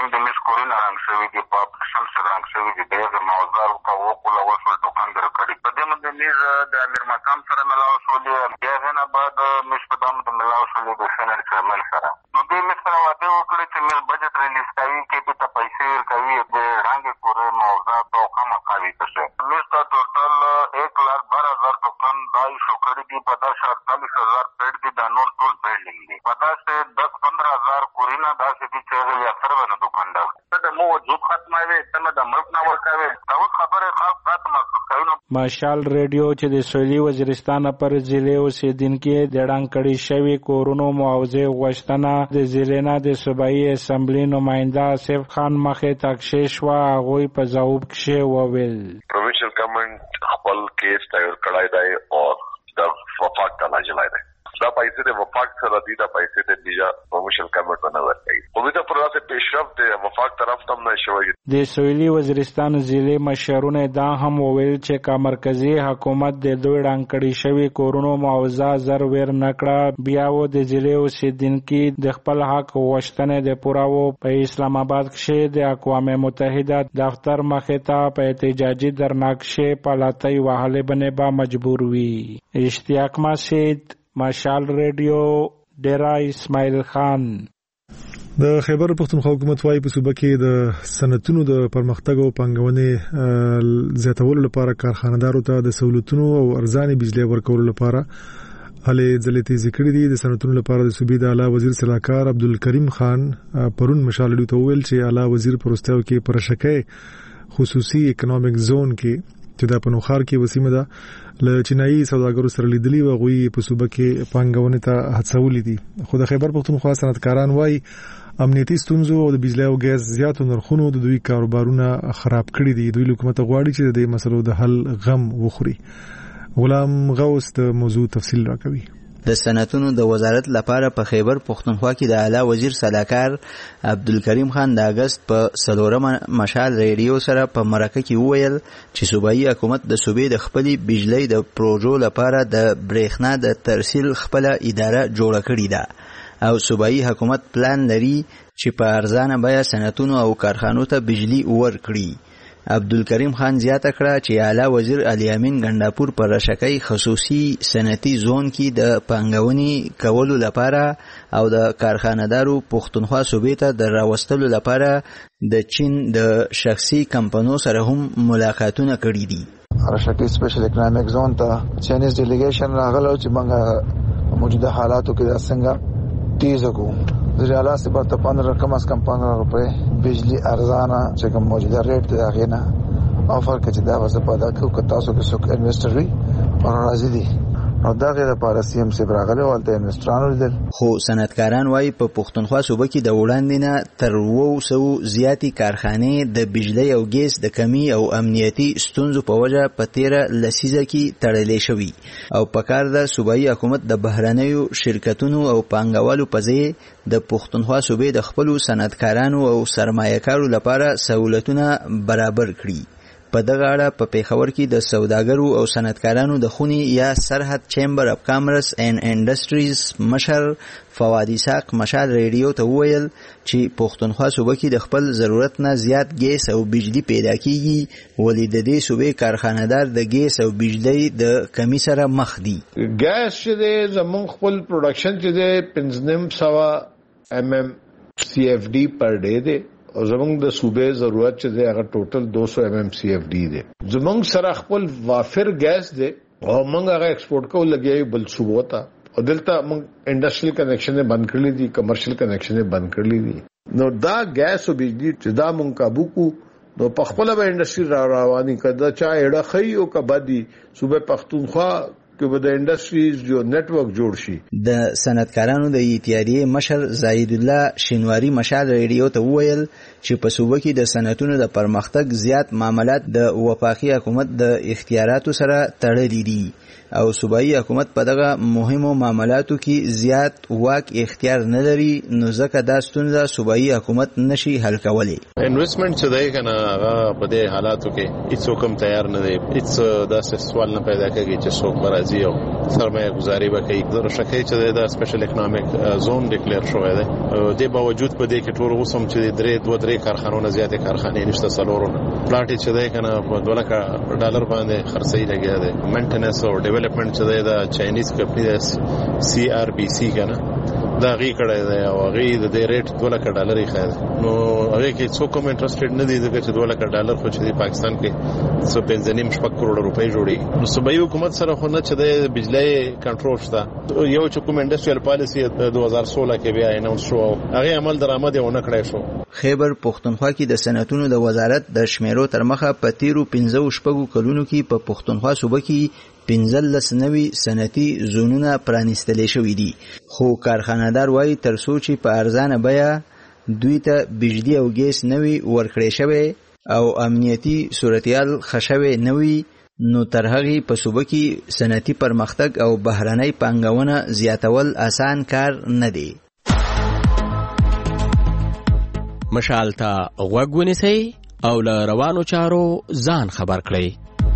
نیز د امیر مقام سره ملاو شولې بیا نه بعد مشپدام د ملاو شولې د سنټ چیرمن سره نو دوی مې سره واده وکړي چې مې بجټ ریلیز کوي کې ته پیسې ورکوي د رنګ کورې موضوعات او خامخا وي څه مې ته ټوټل ایک لاکھ بارہ هزار ټوکن دای شو کړی دي په داسې اړتالیس هزار پیډ دي د نور ټول بلډینګ دي په داسې دس پندرہ هزار کورونه داسې دي چې یا سره نه دوکاندار ته د مو وجود ختموي ته د ملک نه ورکوي دا خبره خاص ختمه کوي. مشال ریډیو چې د سویلي وزیرستان پر ضلع اوسیدونکو د ډنګړې شوی کورونو معاوضه غوښتنه د ضلع نه د صوبایي اسمبلی نماینده آصف خان مخې تکشیش وا غوي په ځواب کې وویل پروینشل ګورنمنت خپل کیس تیار کړای دی او د وفاق ته لاجلای دی دا پیسې د وفاق سره دي دا پیسې د دیجا پروینشل ګورنمنت نه ورکړي او دا پروسه پیش پیشرفت دی وفاق طرف ته نه شوی. د سویلي وزیرستان ضلع مشرونه دا هم وویل چې کا مرکزی حکومت د دوی ډانکړی شوی کورونو معاوضه زر ور نکړه بیا و د ضلع اوسیدونکو د خپل حق غوښتنه د پوراو. په اسلام آباد کې د اقوام متحده دفتر مخې ته په احتجاجي درناکشه پالاتای وهله بنه با مجبور وی. اشتیاق مسجد مشال ریډیو ډیرا اسماعیل خان. د خیبر پختونخوا حکومت وايي په صوبه کې د صنعتونو د پرمختګ او پانګونې زیاتولو لپاره کارخانه‌دارو ته د سہولتونو او ارزاني بجلی ورکولو لپاره هلې ځلې تیزې کړې دي. د صنعتونو لپاره د صوبې د اعلی وزیر سلاکار عبدالکریم خان پرون مشالډو ته ویل چې اعلی وزیر پروستیو کې پرشکې خصوصي اکونومیک زون کې چې د پنوخار کې وسیمه ده ل چینایي سوداګرو سره لیدلي و غوي په صوبه کې پانګونې ته هڅولې دي. خو د خیبر پختونخوا صنعتکاران وايي امنیتي ستونزو او د بجلی او غاز زیاتو نرخونو د دوی کاروبارونه خراب کړي دي. دوی حکومت غواړي چې د دې مسلو د حل غم وخوري. غلام غوث د موضوع تفصیل راکوي. د صنعتونو د وزارت لپاره په خیبر پختونخوا کې د اعلی وزیر سلاکار عبدالکریم خان د اگست په څلورمه مشال ریډیو سره په مرکه کې وویل چې صوبایي حکومت د صوبې د خپلې بجلی د پروژو لپاره د برېښنا د ترسیل خپله اداره جوړه کړې ده او صوبایي حکومت پلان لري چې په ارزانه بیه صنعتونو او کارخانو ته بجلی ورکړي. عبدالکریم خان زیاته کړه چې اعلی وزیر علي امین ګنداپور پر رشکای خصوصي صنعتي زون کې د پانګونې کولو لپاره او د کارخانه‌دارو پښتونخوا صوبې ته د راوستلو لپاره د چین د شخصي کمپنیو سره هم ملاقاتونه کړي دي. رشکای سپیشل اکونومیک زون ته چینیز ډیلیګیشن راغلو چې موږ موجوده حالاتو کې څنګه تیز کو ریالا سے بات پندرہ کم از کم پندرہ روپے بجلی ارزانه چې کوم موجوده ریټ دی هغه نه افر کې چې دا وسه پیدا کو کتا سو کې څوک انویسټر وي او راځي دي او دا غیر لپاره سیم سی براغله ولته انویسټرانو لیدل. خو صنعتکاران وايي په پښتونخوا صوبه کې د وړاندې نه تر وو سو زیاتی کارخانې د بجلی او ګیس د کمی او امنیتي ستونزو په وجه په تیره لسیزه کې تړلې شوی او په کار د صوبایي حکومت د بهرنیو شرکتونو او پانګوالو په ځای د پښتونخوا صوبې د خپلو صنعتکارانو او سرمایه‌کارو لپاره سہولتونه برابر کړي. په دغه اړه په پیښور کې د سوداګرو او صنعتکارانو د خونی یا سرحد چیمبر اف کامرس اینڈ انډستریز مشر فواد اسحاق مشال ریډیو ته وویل چې پښتونخوا صوبه کې د خپل ضرورت نه زیات ګیس او بجلی پیدا کیږي ولې د دې صوبې کارخانه‌دار د ګیس او بجلی د کمی سره مخ دي. ګیس چې زمون خپل پروډکشن چې د پنځنیم سوا ایم ایم سی اف ډي پر ډے دی او زمونږ د صوبې ضرورت چې دی هغه ټوټل دو سو ایم ایم سی اف ډي دی. زمونږ سره خپل وافر ګیس دی او موږ هغه ایکسپورټ کوو لګیایو بل صوبو ته او دلته موږ انډستریل کنیکشن بند کړلی دي کمرشل کنیکشن بند کړلی دي. نو دا ګیس او بجلی چې دا موږ قابو کو نو په خپل به انډستری را رواني کړه چا اړه خي او کبدي صوبې پښتونخوا کې به د انډستریز جو نتورک جوړ شي. د صنعتکارانو د اتحادیې مشر زاید الله شینواری مشال ریډیو ته وویل چې په صوبه کې د صنعتونو د پرمختګ زیات معاملات د وفاقي حکومت د اختیاراتو سره تړلي دي او صوبایي حکومت په دغه مهمو معاملاتو کې زیات واک اختیار نه لري نو ځکه دا ستونزه صوبایي حکومت نشي حل کولی. انویسټمنټ چې دی کنه هغه په دې حالاتو کې هیڅ کوم تیار نه دی. هیڅ داسې سوال نه پیدا کېږي چې څوک راځي او سرمایه گذاري وکړي. د رشکې چې د سپیشل اکونومیک زون ډیکلیئر شوی دی د باوجود په دې کې ټول اوسم چې درې دوه درې کارخانو زیاتې کارخانې نشته سلورونه پلاټ چې دی کنه په دوه لک ډالر باندې خرڅي لګیا دی. مینټیننس او ډیولپمنٹ چې دی د چاینیز کمپنی سی آر بی سی کنه دا غي کړه دی او غي د دې ریټ دوه لک ډالر یې خاله نو هغه کې څوک هم انټرېسټډ نه دي چې دوه لک ډالر خو چې پاکستان کې څو پنځنیم شپږ کروڑ روپۍ جوړي. نو صوبایي حکومت سره خو نه چې د بجلی کنټرول شته یو چې کوم انډستریال پالیسی د دوه هزار سولہ کې بیا اناونس شو هغه عمل درآمد یې ونه کړی شو. خیبر پښتونخوا کې د صنعتونو د وزارت د شمیرو تر مخه په تیرو پنځه شپږو کلونو کې په پښتونخوا صوبه کې پنځلس نوي صنعتي زونونه پرانیستل شوي دي خو کارخانه‌دار وایي تر څو چې په ارزانه بیه دوی ته بجلی او ګیس نوي ورکړی شوی او امنیتي صورتحال ښه شوی نه وي نو تر هغې په صوبه کې صنعتي پرمختګ او بهرنۍ پانګونه زیاتول اسان کار نه دی. مشال ته غوږ ونیسئ او له روانو چارو ځان خبر کړئ.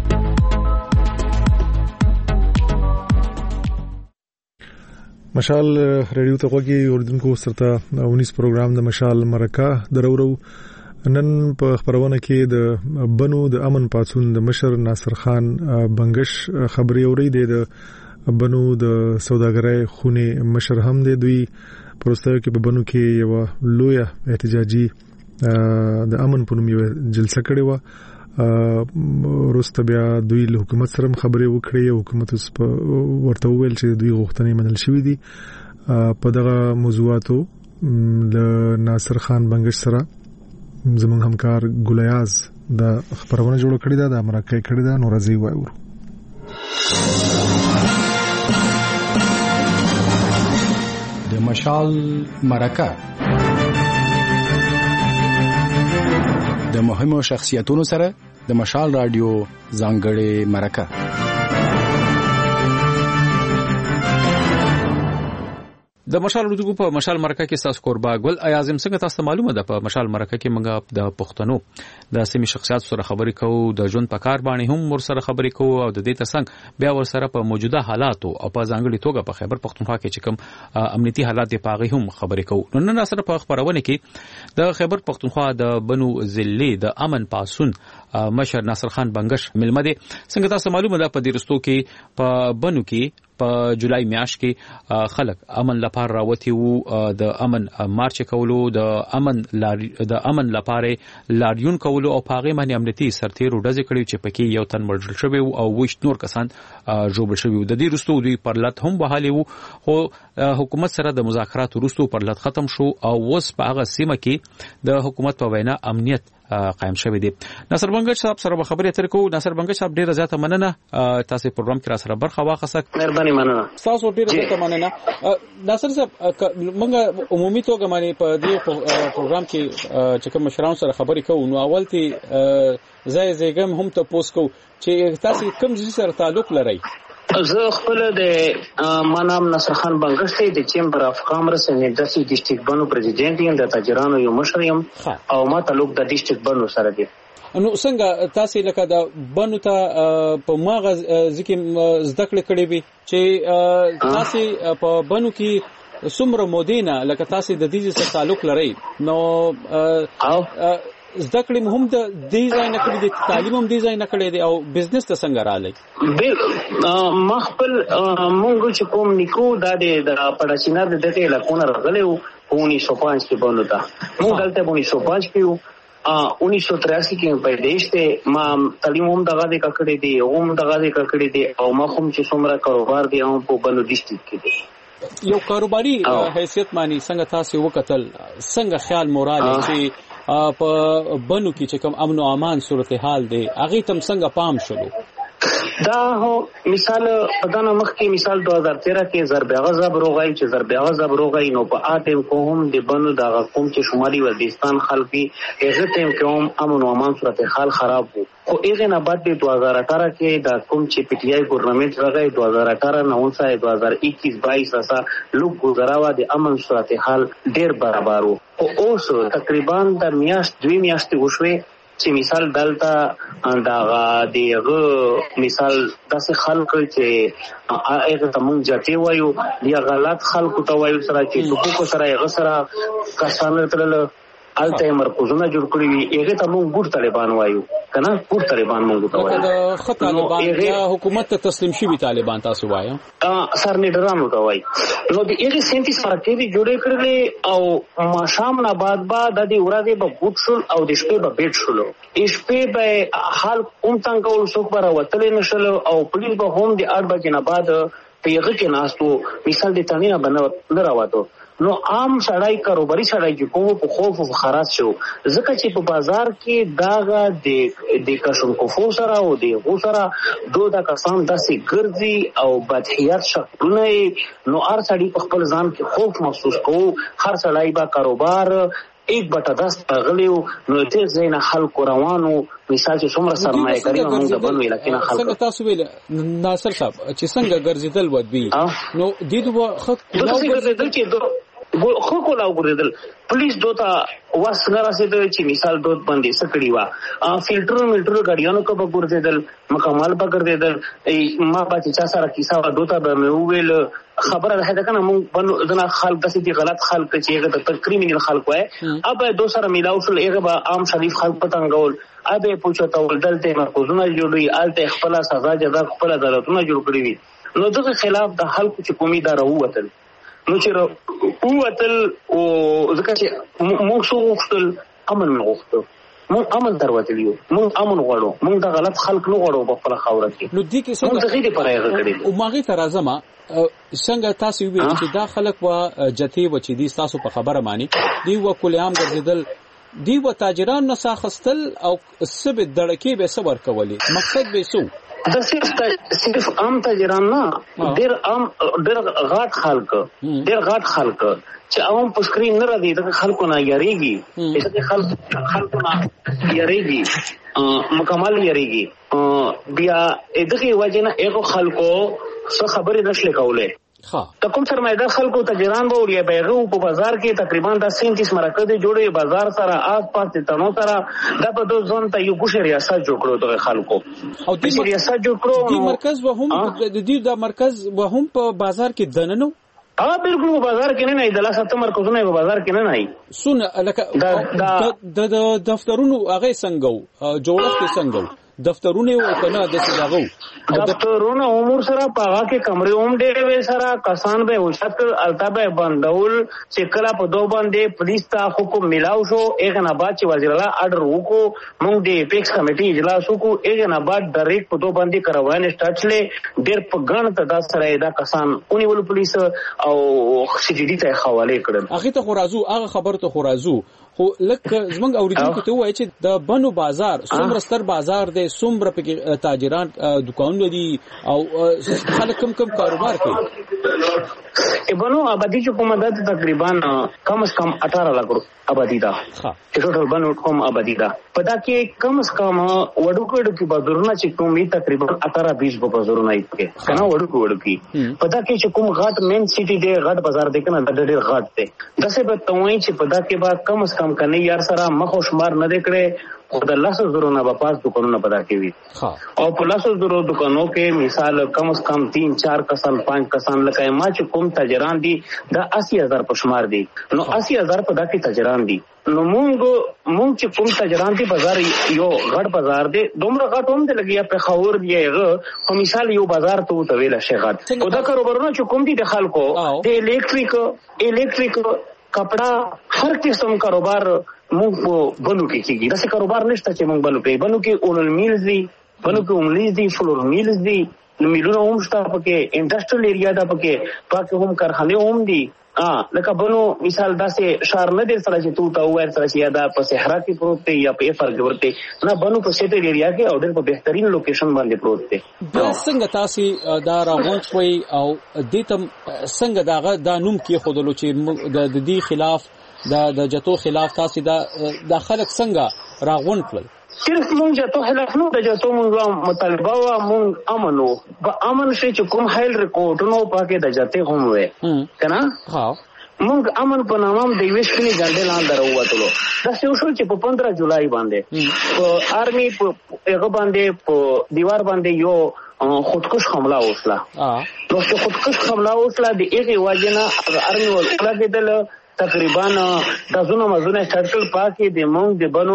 مشال ریډیو ته غوږی اوردونکو سره اونیس پروګرام د مشال مرکه درورو. نن په خبرونه کې د بنو د امن پاتون د مشر ناصر خان بنگش خبري اوري د بنو د سوداګرۍ خونه مشر هم دی. دوی پروستایو کې په بنو کې یو لوی احتجاجي د امن په نوم یو جلسه کړې و. روسته بیا دوی له حکومت سره خبرې وکړې. حکومت ورته وویل چې دوی غوښتنې منل شوې دي. په دغه موضوعاتو د ناصر خان بنگش سره زموږ همکار ګولیاز د خبرونه جوړ کړی دا د امریکا کړی دا نو راځي وایو. د مشال مرکه د مهمو شخصیتونو سره د مشال رادیو ځانګړې مرکه. د مشال رادیو په مشال مرکه کې تاسو قربا ګل اعظم څنګه تاسو معلومه ده په مشال مرکه کې موږ د پښتنو د سیمې شخصیت سره خبرې کوو، د ژوند په کار باندې هم ور سره خبرې کوو او د دې ترڅنګ بیا ور سره په موجوده حالاتو او په ځانګړي توګه په خیبر پښتونخوا کې چې کوم امنیتي حالات دی پاغي هم خبرې کوو. نن نن سره په خبرونه کې د خیبر پښتونخوا د بنو ضلع د امن پاسون مشر ناصر خان بنگش ملمه دي. څنګه تاسو معلومه ده په دې رستو کې په بنو کې په جولای میاشت کې خلک امن لپاره راوتی وو. د امن مارچ کولو، د امن د امن لپاره لاریون کولو او پاغه باندې امنیتي سرتیر ډزې کړي چې پکې یو تن مړ شوی او وښ نور کسان جوړ شوی. د دې رستو دوی پرلط هم بحالي وو، خو حکومت سره د مذاکرات وروسته پرلط ختم شو او اوس په هغه سیمه کې د حکومت په وینا امنیت قائم شوی دی. ناصر بنگش صاحب سره خبرې اترې کوو. ناصر بنگش صاحب ډیره زیاته مننه تاسو پروګرام کې را سره برخه واخیسته. مهرباني مننه. تاسو ډیره زیاته مننه. ناصر صاحب موږ عمومي توګه باندې په دې پروګرام کې چې کوم مشران سره خبرې کوو نو اول ته زای زیګم هم ته پوس کوو چې تاسو کوم ځای سره تعلق لرئ. زه خپل د ما نام ناصر خان بنگش دی د چیمبر اف کامرس ان انډستری ډیسټریکټ بنو پریزیډنټ یم د تاجرانو یو مشر یم او ما تعلق د ډیسټریکټ بنو سره دی. نو څنګه تاسو لکه د بنو ته په ماغه ځکه زده کړې کړې وي چې تاسو په بنو کې څومره مودینه لکه تاسو د دې سره تعلق لرئ نو او زده کړې هم د دې ځای نه کړې دي، تعلیم هم دې ځای نه کړې دي او بزنس ته څنګه راغلی؟ ما خپل مونږ چې کوم نیکو دا د پړاچینا د دغه علاقونو راغلی وو اونیس سو پانچ کې بنو ته. مونږ دلته اونیس سو پانچ کې وو. اونیس سو تراسی کې پیدایش ته ما تعلیم هم دغه د کړې دي هم دغه د کړې دي او ما هم چې څومره کاروبار دی هم په بنو ډیسټریکټ کې دی. یو کاروباري حیثیت مانی څنګه تاسو وکتل څنګه خیال موراله چې په بنو کې چې کوم امن او امان صورتحال دی هغه تم څنګه پام شلو؟ دا هو مثال پدانه مخ کې مثال دو هزار تیرہ کې ضرب غضب روغای چې ضرب غضب روغای نو په اته کوم د بنو د قوم چې شمالي وزیرستان خلفي هغه ټیم کې هم امن او امان صورتحال خراب وو. خو هغه نه بعد د دو هزار اٹھارہ کې د کوم چې پی ټی آی ګورنمنت راغی دو هزار اٹھارہ نه اونسه دو هزار اکیس بائیس اسا لوګ گزراوا د امن صورتحال ډیر برابر وو. او اوس تقریبا د میاشت دوی میاشتې وشوي چې مثال دلته دغه دغه مثال داسې خلک چې هغه ته مونږ جاتي وایو دی غلط خلکو ته وایو سره چې حقوق سره هغه سره کسانو ترل الته مرکزونه جوړ کړی وي هغه ته مونږ ګور طالبان وایو کنه ګور طالبان مونږ ته وایو. دا خط طالبان یا حکومت ته تسلیم شوی طالبان تاسو وایو سر نیډرانو ته وایي. نو د هغه سنتیس مرکزي جوړې کړلې او ماشام نه بعد بعد د دې ورځې به ګوت شول او د شپې به بیت شول. شپې به حال کوم څنګه ول څوک به راوتلې نشل او پولیس به هم د اړ بجې نه بعد په هغه کې ناستو مثال د تنه نه راواتو. نو عام سړی کاروباري سړی چې کوم په خوف او خراس شو ځکه چې په بازار کې داغه د د کشم کوفو سره او د غو سره دوه د کسان داسې ګرځي او بدحیات شکلونه نو هر سړی په خپل ځان کې خوف محسوس کوو. هر سړی با کاروبار ایک بټه داست غلیو نو دې زینه خلک روانو مثال چې څومره سرمایه کاری موږ د بنو علاقې نه خلک څنګه تاسو ویل ناصر صاحب چې څنګه ګرځیدل ودوی نو دې دوه خط ګرځیدل چې خو کولا وګرځیدل. پولیس دوته واس نه رسیدل چې مثال دوت باندې سکړی وا فلټر ملټر غاډیانو کو وګرځیدل مکمل وګرځیدل. ما پاتې چا سره کیسه وا دوته به مې ویل خبره ده کنه مونږ بنو ځنا خلک دسي دي غلط خلک چې هغه د کریمینل خلک وای اب دو سره میلاو شول هغه به عام شریف خلک پتنګول ابه پوښتنه ول دلته مرکزونه جوړي آلته خپل سزا جزا خپل عدالتونه جوړ کړی وي. نو دغه خلاف د خلکو چې کومي دار ووتل نو چې ووتل او ځکه چې موږ شو وختل امن غوښتو موږ امن درواتلیو موږ امن غواړو موږ د غلط خلک نه غواړو په خپل خاور کې. نو دې کې څنګه څنګه دې پرایغه کړی او ماغه ترازمه څنګه تاسو ویل چې دا خلک وا جتی و چې دي تاسو په خبره مانی دی و کلیام ګرځیدل دی و تاجران نه ساخستل او سب دړکی به صبر کولی مقصد به سو دا صرف صرف عام تاجران نه ډیر عام ډیر غاټ خلک ډیر غاټ خلک چې عوام په سکرین نه راځي د خلکو نه یریږي چې خلک خلکو نه یریږي مکمل یریږي بیا دغه وجنه یو خلکو څه خبرې نشله کوله. ها ته کوم سرمایدار خلکو تاجران وو یا بیغه په بازار کې تقریبا د سینتیس مرکز جوړي بازار سره آس پاس تنو سره د په دوه ځون ته یو کوشش ریاست جوړ کړو ته خلکو او د ریاست جوړ کړو د مرکز وهم د دې د مرکز وهم په بازار کې دننو ها بالکل په بازار کې نه نه د لاسته مرکزونه په بازار کې نه نه سن لکه د دفترونو هغه څنګه جوړښت څنګه دفترونه او کنه د سیاغو دفترونه عمر سره پاغه کې کمرې اوم ډېر وې سره کسان به اوچت التابه بندول چې کله په دوه باندې پولیس ته حکم ملاو شو اغه نه بعد چې وزیر الله اډر وکړو موږ د اپیکس کمیټي اجلاس وکړو اغه نه بعد ډایرکټ په دوه باندې کاروان سٹارټ لې ډېر په ګڼ تعداد سره دا کسان اونیول پولیس او سی ډي ډي ته حواله کړل. هغه ته خورازو هغه خبر ته خورازو خو لکه زمنګ اوریدونکو ته وایي چې د بنو بازار څومره ستر بازار دی څومره په تاجران دکانونه دي او خلک کم کم کاروبار کوي. بنو آبادی چې کومه ده تقریبا کم از کم اٹھارہ لک آبادی ده ټوټل بنو کوم آبادی ده په دا کې کم از کم وډو کډو کې بازارونه چې کومي تقریبا اٹھارہ بیس بازارونه یې کنه وډو کډو کې په دا کې چې کوم غاټ مین سیټي دی غاټ بازار دی کنه د ډېر غاټ دی داسې به توي چې په دا کې با کم از کم کنه یار سره مخ شمار نه دکړي خو د لاسو زرونه په پاس دکانونه پدا کوي او په لاسو زرو دکانو کې مثال کم از کم تین چار کسان پانچ کسان لکه ما چې کوم تاجران دي دا اسی هزار په شمار دي نو اسی هزار په دغه تاجران دي نو مونږ مونږ چې کوم تاجران دي بازار یو غټ بازار دی دومره غټ هم دی لګیا په خاور دیغه په مثال یو بازار ته ویل شي غټ او دا کاروبارونه چې کوم دي د خلکو د الیکټریک الیکټریک کپڑا هر قسم کاروبار موږ په بنو کې کیږي داسې کاروبار نشته چې موږ بنو کې بنو کې اونل میلز دي بنو کې اوملیز دي فلور میلز دي میلونه هم شته پکې انډستریل ایریا ده پکې پکې هم کارخانه هم دي ا لکه بنو مثال داسې شهر نه دي سره چې تو تا وایي سره چې دا په صحرا کې پروت دی یا په فرق ورته نه بنو په سیټ ایریا کې او ډېر په بهترین لوکیشن باندې پروت دی. دا څنګه تاسو دا راغونډ وي او دې تم څنګه دا دا نوم کې خودلو چې د دې خلاف دا د جتو خلاف تاسو دا د خلک څنګه راغونډ کړل؟ صرف مونږ جتو خلاف نو د جتو مونږ مطالبه وا مونږ امنو په امن شي چې کوم هایل ریکورډونو پاکه د جته هم وې کنه ها مونږ امن په نامم د ویش کې ګاډي لاندې راووتلو دا څه وشو چې په پندرہ جولای باندې په آرمي په هغه باندې په دیوار باندې یو خودکش حمله وشله نو چې خودکش حمله وشله د هغه واجنه آرمي ولکه کېدل تقریبا د زونه مزونه سټل پاکي د مونږ د بنو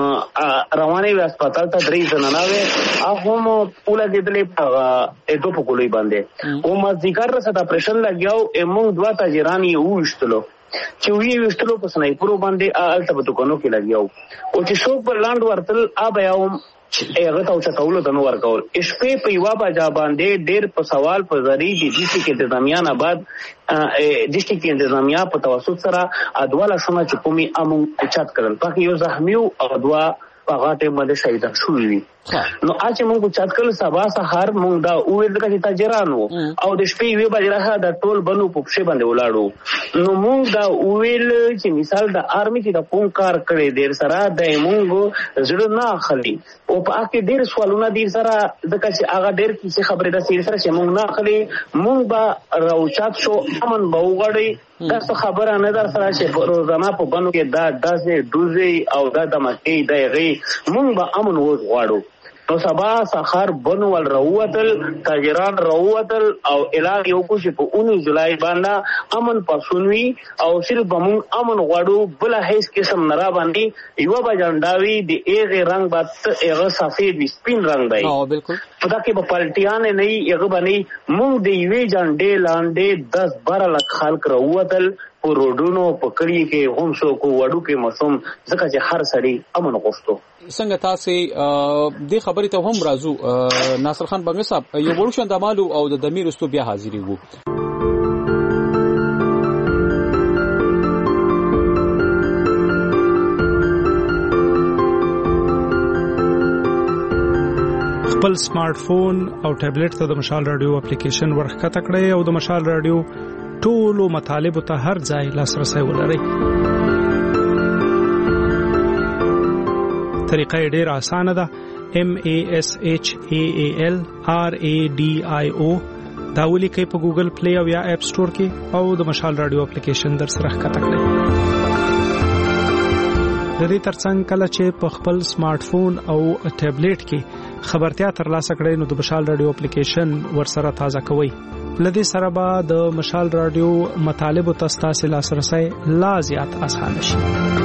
رواني هسپتال ته درې زنانه او هم پوله دېدلې په اډو په کولې باندې او ما ذکر سره اپریشن لګیاو مونږ دوا تاجران یې وښتلو چې وی وښتلو په سنایپرو باندې آلته په دکانو کې لګیاو او چې څوک په لاند ورتل ابیاو هغه ته چې کولو د نو ورکول شپې په یوا باجا باندې ډېر په سوال په ذری دي چې د انتظامیان آباد ډیسټریکټ انتظامیه په توسط سره ادواله شونه چې کومي امون چات کړل پکې یو زخمی او ادوا په غاټه باندې شهید شوی نو اچ موږ چات کړل سبا سحر موږ دا اوې دغه تاجرانو او د شپې وی باجره د ټول بنو په شه باندې ولاړو نو موږ دا اویل چې مثال د آرمي چې د کوم کار کړي ډیر سره د موږ زړه نه اخلي او په اکه ډیر سوالونه دي سره د کچ هغه ډیر کیسه خبره ده سره چې موږ نه اخلي موږ با راوچات شو امن به وغړي دا څه خبره نه در سره چې روزانه په بنو کې دا داسې دوزي او دا د مکې د غي مونږ به امن وز غواړو. نو سبا سخر بنول روتل تاجران روتل او اعلان یو کو چې په اونیس جولای باندې امن پسونوي او صرف بمون امن غواړو بل هیڅ قسم نه را باندې یو بجنداوی د ایغه رنگ بات ایغه سفید سپین رنگ دی. اه بالکل پتا کې په پالټیان نه یغه باندې مونږ دی وی جنډې لاندې دس بارہ لک خلک روتل په روډونو په کړی کې هم سو کو وړو کې مسوم ځکه چې هر سړی امن غوښتو. څنګه تاسو د خبرې ته هم راځو ناصر خان بنګ صاحب یو وړو شندمالو او د دمیر استو بیا حاضرې وو. خپل سمارټ فون او ټابلیټ ته د مشال رادیو اپلیکیشن ورخکته کړئ او د مشال رادیو ټولو مطالبو ته هر ځای لاسرسي ولرئ. طریقه ډېر اسانه ده. M A S H A A L R A D I O دا ولیکئ په ګوګل پلی او یا اپ سٹور کې او د مشال رادیو اپلیکیشن در سره ښکته کړئ. د دې ترڅنګ کله چې په خپل سمارټ فون او ټابلیټ کې خبرتیا ترلاسه کړئ نو د مشال رادیو اپلیکیشن ورسره تازه کوئ. لدې سره به د مشال رادیو مطالبو ته ستاسو لاسرسي لا زیات اسانه شي.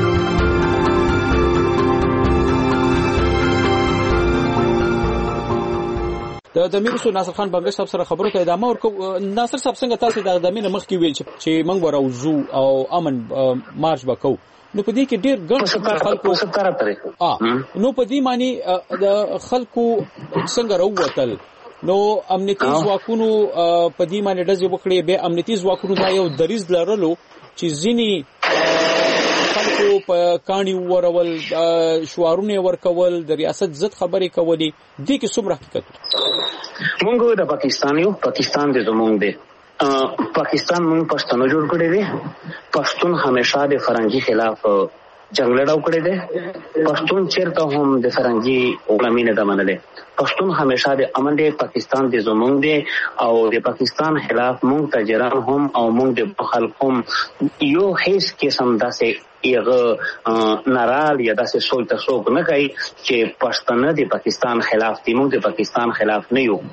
د دمیرسو ناصر خان بنګ صاحب سره خبرو ته ادامه ورکو. ناصر صاحب څنګه تاسو د دمینه مخ کې ویل چې موږ وراوزو او امن مارچ وکاو نو په دې کې ډېر ګڼ خلکو ستاره پرې نو په دې معنی د خلکو څنګه راووتل نو امنیتي ځواکونو په دې معنی ډزې وکړې به امنیتي ځواکونو دا یو دریز لرلو چې ځینی خلکو په کانی ورول شوارونه ورکول د ریاست ضد خبرې کولې دې کې څومره حقیقت مونږ د پاکستانیو پاکستان دې زمونږ دی پاکستان مونږ پښتون جوړ کړی دی. پښتون همیشه د فرنګي خلاف جنگ لړاو کړی دی. پښتون چیرته هم د فرنګي غلامی نه د منلې. پښتون همیشه د امن دی. پاکستان د زمونږ دی او د پاکستان خلاف مونږ تاجران هم او مونږ د خلک هم یو هیڅ قسم داسې یغه نارال یا داسې سوچ تاسو نه کوي چې پښتون د پاکستان خلاف دی. مونږ د پاکستان خلاف نه یو.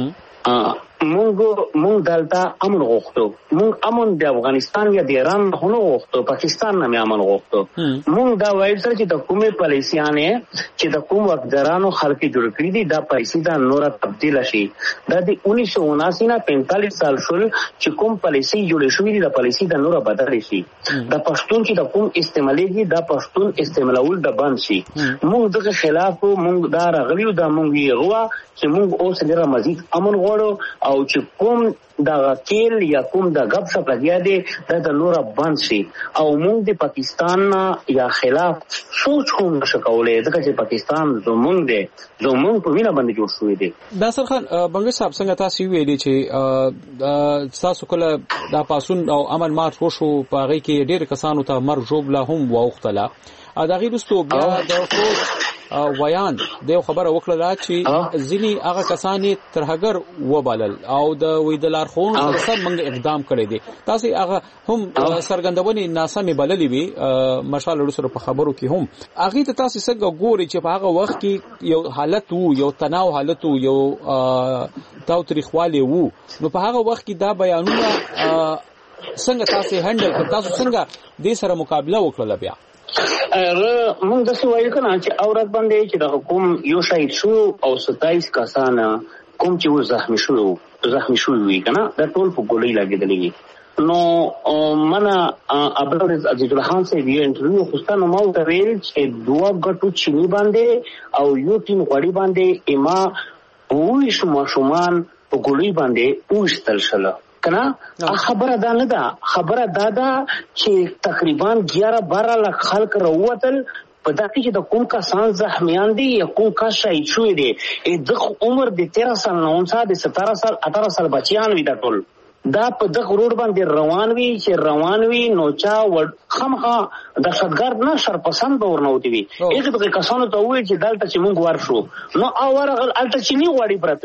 مونږ مونږ دلته امن غوښتو. مونږ امن د افغانستان یا د ایران نه غوښتو. پاکستان نه امن غوښتو. مونږ دا وایو چې د کومه پالیسیانه چې د کوم وګړانو خلک جوړ کړی دي دا پیسې دا نور تبدیل شي. دا د انیس سو اناسی نه پینتالیس سال شول چې کوم پالیسی جوړ شوې دي د پالیسی د نور بدل شي. د پښتون چې د کوم استعمالي دا پښتون استعمالول د بند شي. مونږ دغه خلاف مونږ دا راغلیو دا مونږ یې غوا چې مونږ اوس ډېر مزید امن غواړو او چې کوم دا کېل یا کوم دا غب شپ لګیا دی دا د نور بند شي او مونږ د پاکستان یا خلاف سوچ کوم نشو کولای ځکه چې پاکستان زمونږ دی زمونږ په وینا باندې جوړ شوی دی. ناصر خان بنګ صاحب څنګه تاسو ویلي چې تاسو کله دا پاسون او امن مارچ وشو په هغه کې ډېر کسانو ته مرګ جوړ هم واوختله ا دغه رستو بیا د ویان د خبره وکړه چې ځینی هغه کسانې ترهګر وبالل او د ویدلار خون سره موږ اقدام کړی دی. تاسو هغه هم سرګندونې ناسمه بللې وي مشال ورو سره په خبرو کې هم هغه ته تاسو څنګه ګوري چې په هغه وخت کې یو حالت وو یو تناو حالت وو یو تاوتریخواله وو نو په هغه وخت کې دا بیانونه څنګه تاسو هندل کړ تاسو څنګه دې سره مقابله وکړه بیا اره موږ د څه وایو کنه چې اورات باندې چې د حکوم یو شهید شو او ستایس کسان کوم چې و زخمی شو زخمی شو وی کنه دا ټول په ګولۍ لګیدلې نو منا ابلورز عزیز الرحمن سے وی انټرویو خوستانو مو ته ویل چې دوه غټو چینی باندې او یو ټیم غړي باندې اما وې شو شومان په ګولۍ باندې اوستل شله کنه خبره دا نه ده. خبره دا ده چې تقریبا ګیارہ بارہ لک خلک راووتل په دغه کې د کوم کسان زخمیان دي یا کوم کا شهید شوی دي د عمر د تیرہ سال نه اونسا د سترہ سال اٹھارہ سال بچیان وي دا ټول دا په دغه روډ باندې روان وي چې روان وي نو چا خامخا د شتګرد نه شرپسند به ورنوتی وي. هغه د کسانو ته وایي چې دلته چې موږ ورشو نو اورغل الته چې نی غواړي پرته وي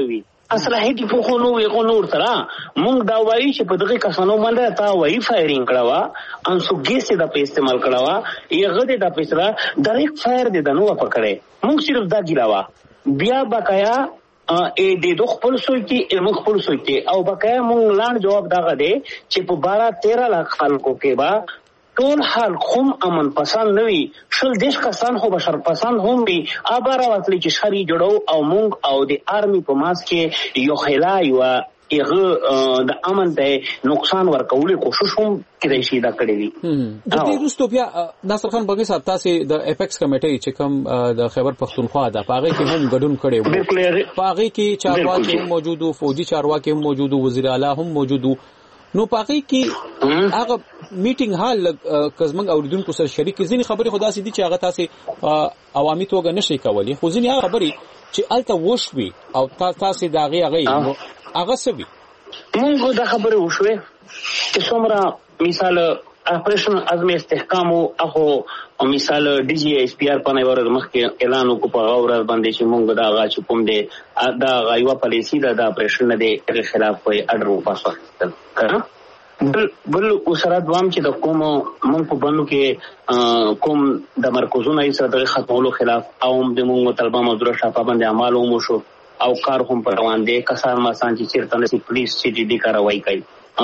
اصله دې په خو نو یو نور ترا مونږ دا وایي چې په دغه کسانو باندې تا وایي فایرینګ کړوا ان سو ګیس د په استعمال کړوا یغه دې د پیسرا ډایرکټ فایر دې دنو پکړې مونږ صرف دا ګیلاوا بیا بقایا ا دې دوه خپل سوچي موږ خپل سوچي او بقایا مونږ لاند جواب داغه دې چې په بارہ تیرہ لک خلکو کې با ټول حال کوم امن پسند نوي شل دیش کسان خو بشر پسند هم وي اباره وصلي چې شری جوړو او مونږ او د آرمي په ماس کې یو خلا یو هغه د امن ته نقصان ورکولو کوشش هم کړی شي دا کړی وي د دې وروسته بیا ناصر خان بګي صاحب تاسو د اپیکس کمیټې چې کوم د خیبر پختونخوا د پاغې کې هم ګډون کړی وو پاغې کې چارواکي هم موجود وو فوجي چارواکي هم موجود وو وزیر اعلی هم موجود وو نو پاغې کې هغه میټینګ حال کزمنګ اوریدونکو سره شریک ځینې خبرې خدا سي دي چې هغه تاسو عوامي توګه نشي کولی خو ځینې خبرې چې الته وشوي او تاسو دا غي هغه هغه سوي مونږ دا خبره وشوي چې څومره مثال اپریشن ازمه استحکام او او مثال ډي جي اس پی ار په نوور مخکې اعلان وکړ په غوړ باندې چې مونږ دا غا چې کوم دي دا غایوا پالیسی دا د اپریشن نه د خلاف په اډر وپاسول کړه بل بل وسره دوام چې د کوم مونږ په بنو کې کوم د مرکزونو یې سره د ختمولو خلاف او د مونږ طلبه مزدور شفا باندې عمل ومو شو او کار هم پر روان دي کسان ما سان چې چیرته نسی پولیس سی ډي ډي کاروایی کوي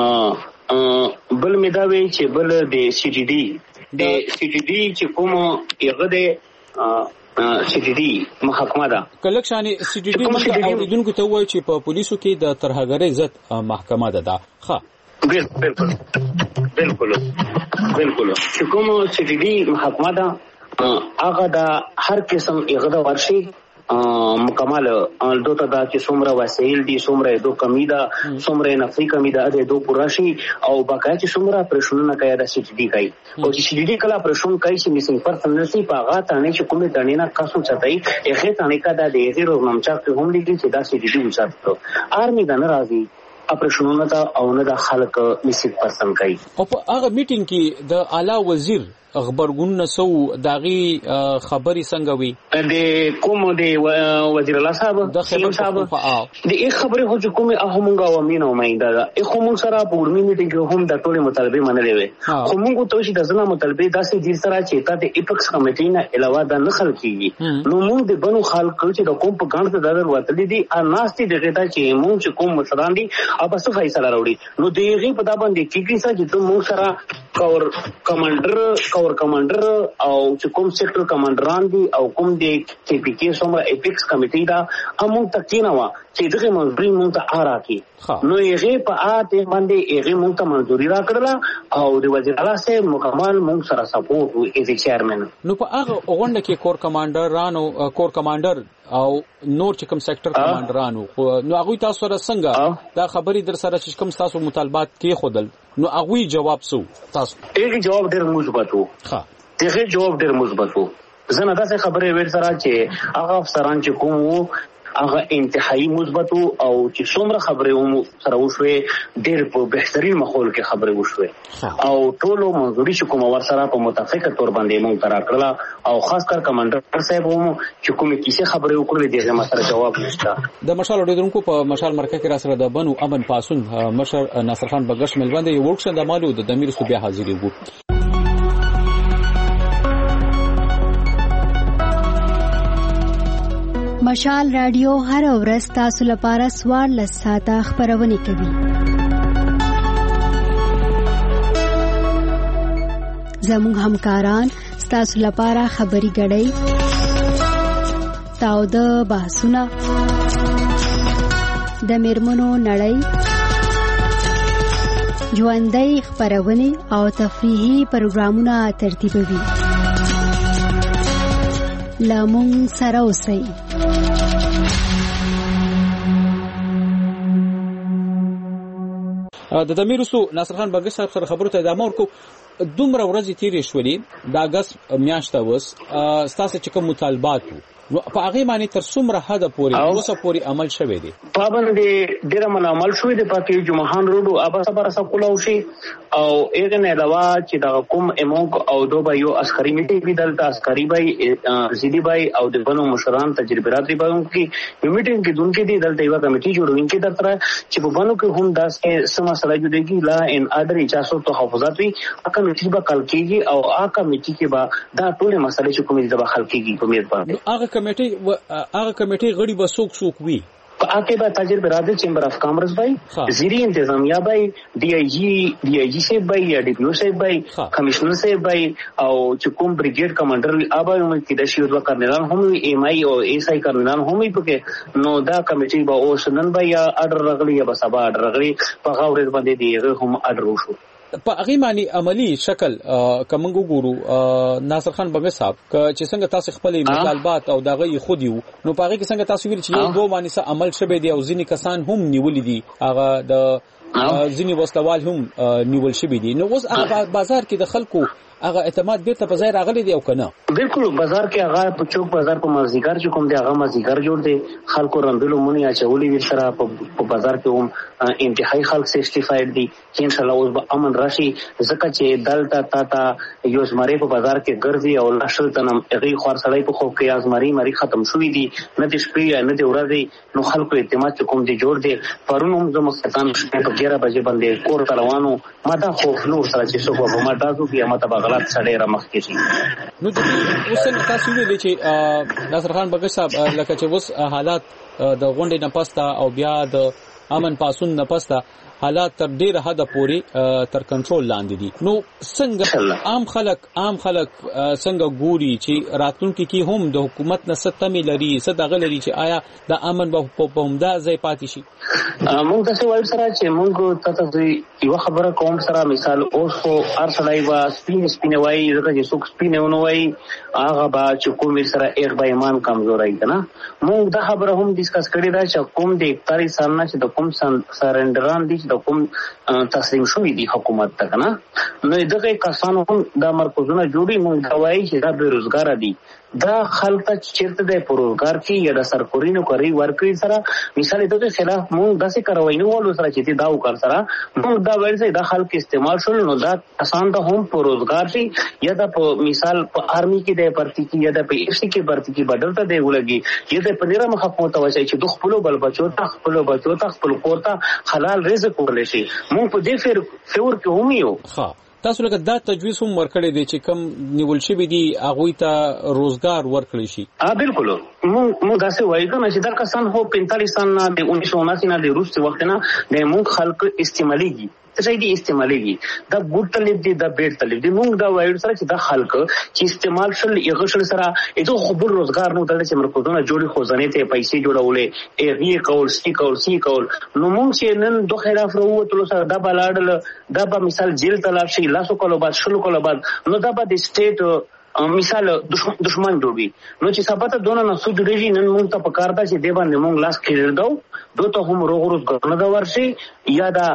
ا بل مداوي چې بل د سی ډي ډي د سی ډي ډي چې کوم یغه د سی ډي ډي محکمه ده کله شانې سی ډي ډي موږ اوریدونکو ته وایي چې په پولیسو کې د ترهګرۍ ضد محکمه ده دا ښه بالکل بالکل بالکل چې کوم سی ډي ډي محکمه ده هغه د هر قسم یغه د ورشي مکمل دوته دا چې څومره وسایل دي څومره دو کمی ده څومره نفسي کمی ده د دو پراشي او باقاعده چې څومره پرشنونه کوي د سی ټي ډي کوي او چې سی ټي ډي کله پرشن کوي چې میسنګ پرسن نسی پاغه تانه چې کومه دنه نه کاسو چتای هغه تانه کا د دې غیر نامچا په هم لګي چې دا سی ټي ډي وساتو آرمي د ناراضي اپریشنونه تا او نه د خلک میسنګ پرسن کوي او په هغه میټینګ کې د اعلی وزیر خبرګون نسو داغي خبري څنګه وي د کوم د وزیر الله صاحب د خبر صاحب د یک خبره هو چې کومه اهمغه ومنه ومیندا دا خو موږ سره په ورمي میټینګ کې هم د ټولې مطالبه منلې وي خو موږ ته چې د ځنا مطالبه داسې دي سره چې تا د اپیکس کمیټې نه علاوه د نخل کیږي نو موږ د بنو خلک چې د کوم په ګڼ ته در وتلې دي ا ناستي دغه ته چې موږ چې کوم مشران دي اب څه فیصله راوړي نو دغه په دا باندې کیږي چې موږ سره کور کمانډر اور کمانډر او چې کوم سیکټر کمانډران دي او کوم دي چې پی کې سمره اپیکس کمیټې دا امون تکینه وا چې دغه منځري مونږ ته آرا کی نو یې په آته باندې یې مونږ ته منځوري راکړه او د وزیر اعلی سره مکمل مونږ سره سپورټ وي ایز چیرمن نو په هغه غونډه کې کور کمانډرانو کور کمانډر او نور چې کوم سیکټر کمانډرانو نو هغه تاسو سره څنګه دا خبري در سره چې کوم تاسو مطالبات کې خودل نو هغه جواب سو تاسو یې جواب ډېر مثبت وو ها دغه جواب ډېر مثبت وو زنه دا خبره ویل سره چې هغه افسران چې کوم وو هغه انتهایی مثبت او چې څومره خبره ومو سره وشوي ډېر په بهترین ماحول کې خبره وشوي او ټولو منځوري چې کوم ور سره په متفقه تور باندې مونږ تر کړلا او خاص کر کمانډر صاحب ومو چې کومه کیسه خبره وکړې دغه مسره جواب نشته د مشال اوریدونکو په مشال مرکه کې را سره د بنو امن پاسون مشر ناصر خان بګش مل باندې یو ورکشن د مالو د امیر صوبیا حاضر وو مشال رادیو هر ورځ تاسو لپاره سوار لساته خبرونه کوي زموږ همکاران تاسو لپاره خبري غړي تاو د بحثونه د میرمنو نړۍ ژوندۍ خبرونه او تفریحي پروګرامونه ترتیبوي لامون سره اوسئ د دمیرسو ناصر خان بګش صاحب سره خبرو ته ادامه ورکو دومره ورځې تیرې شولې د اگست میاشته وس ستاسو چې کوم مطالبات نو په هغه معنی تر څومره حد پورې اوسه پورې عمل شوی دی پابند ډیر من عمل شوی دی پکې جمهان روډ او ابا صبر سره کولاو شي او اغه نه علاوه چې دا کوم امونک او دوه یو عسکري میټینګ وی دلته عسکري بای زیدی بای او د بنو مشران تجربه راتري باندې کې میټینګ کې دونکو دي دلته یو کمیټي جوړونکي درته چې په بنو کې هم داس کې سم سره جوړيږي لا ان اډر اجازه تحفظات وي اکه میټي به کال کېږي او اکه میټي کې به دا ټول مسلې چې کومې د خلک کېږي په میت باندې هغه کمیټي هغه کمیټي غړي به څوک څوک وي आके बाद तजर्बे राधे चेंबर ऑफ कॉमर्स भाई ज़ीरी इंतजामिया भाई डीआईजी डीआईजी से भाई या डीपीओ से भाई कमिश्नर से भाई और चुकुम ब्रिगेड कमांडर अब उम्र की दशी उद्वा करनेदान हम एमआई और एसआई करनेदान हम ही पके नोदा कमेटी बा ओ सुनन भाई या आर्डर रगली या बसबा आर्डर रगली पगावरेद बंदे दिए हम आर्डर वशो په هغه معنی عملی شکل کومګو ګورو ناصر خان بنګ صاحب چې څنګه تاسو خپل مطالبات او دغه خو دیو نو په هغه کې څنګه تاسو ویل چې یو دوه معنی سره عمل شوه دی او ځینې کسان هم نیولې دي هغه د ځینې وسلوال هم نیول شوه دي نو اوس هغه بازار کې د خلکو هغه اعتماد بیرته په ځای راغلی دی او کنه بالکل بازار کې هغه په چوک بازار په مازیګر چې کوم دی هغه مازیګر جوړ دی خلکو رندلو مونږ یا چولې ور سره په بازار کې هم انتهایی خلک سیسټیفاید دي چې ان شاء الله اوس به امن راشي ځکه چې دلته تا تا یو زمری په بازار کې ګرځي او لاشل تنم هغه خور سړی په خو کې ازمري مری ختم شوې دي نه د شپې نه د ورځې نو خلکو اعتماد چې کوم دی جوړ دی پرونو زموږ مستان په ګیره بجې باندې کور روانو ما دا خوف نو سره چې څوک به ما تاسو کې ما ته غلط سړی را مخ کې شي نو د اوس تاسو ویلې چې ناصر خان بګ صاحب لکه چې اوس حالات د غونډې نه پستا او بیا د امن پاسون نه پستا حالات تر ډیره حد پورې تر کنټرول لاندې دي نو څنګه عام خلک عام خلک څنګه ګوري چې راتلونکي کې هم د حکومت نه ستمي لري صدغه لري چې آیا د امن په همدا ځای پاتې شي موږ تاسو وایو سره چې موږ تاسو یو خبره کوم سره مثال اوس خو ارسلای وا سپین سپین وای زکه چې څوک سپینونه وای هغه با چې کوم سره ایک با ایمان کمزورای کنه موږ دا خبره هم ډیسکس کړې ده چې کوم د اکتاری سال نه چې د کوم سرندران دي د کوم تسلیم شوی دی حکومت ته کنه نو دغه کسانو هم د مرکزونه جوړي موږ دا وایي چې دا بیروزګار دي دا خلک چیرته د پروګار کې یا د سرکورینو کوي ورکړي سره مثال دغه خلاف موږ داسې کاروایي ولو سره چې دا وکړ سره موږ دا وایي چې دا خلک استعمال شول نو دا آسان ته هم پروګار شي یا د مثال په آرمي کې د پرتی کې یا د پی ایف سی کې پرتی کې بدلته دی ولګي یا د پنیره مخه پوته وځي چې د خپل بل بچو ته خپل بچو ته خپل کور ته حلال رزق ورلې شي موږ په دې فیر فور کې هم یو ها تاسو لکه دا تجویز هم ورکړی دی چې کم نیول شوی دی هغه ته روزګار ورکړی شي ها بالکل موږ موږ داسې وایو چې دا کسان هو پینتالیس سال نه د انیس سو اناسی نه د روس وخت نه د موږ خلک استعماليږي څه دي استعماليږي دا ګډ طلب دي دا بیډ طلب دي موږ دا وایو سره چې دا خلک چې استعمال شل یغه شل سره ایته خبر روزګار نو دلته چې مرکزونه جوړي خو ځنې ته پیسې جوړولې ایغي کول سټي کول سی کول نو موږ چې نن دوه خلاف وروته سره دا بلاړل دا په مثال جیل تلاب شي لاسو کولو بعد شلو کولو بعد نو دا به د سټیټ مثال دشمن جوړي نو چې سبا ته دونه نه سود ډیږي نن موږ ته پکار دا چې دی باندې موږ لاس کېږو دو دوته هم روغ روز ګرنه دا ورشي یا دا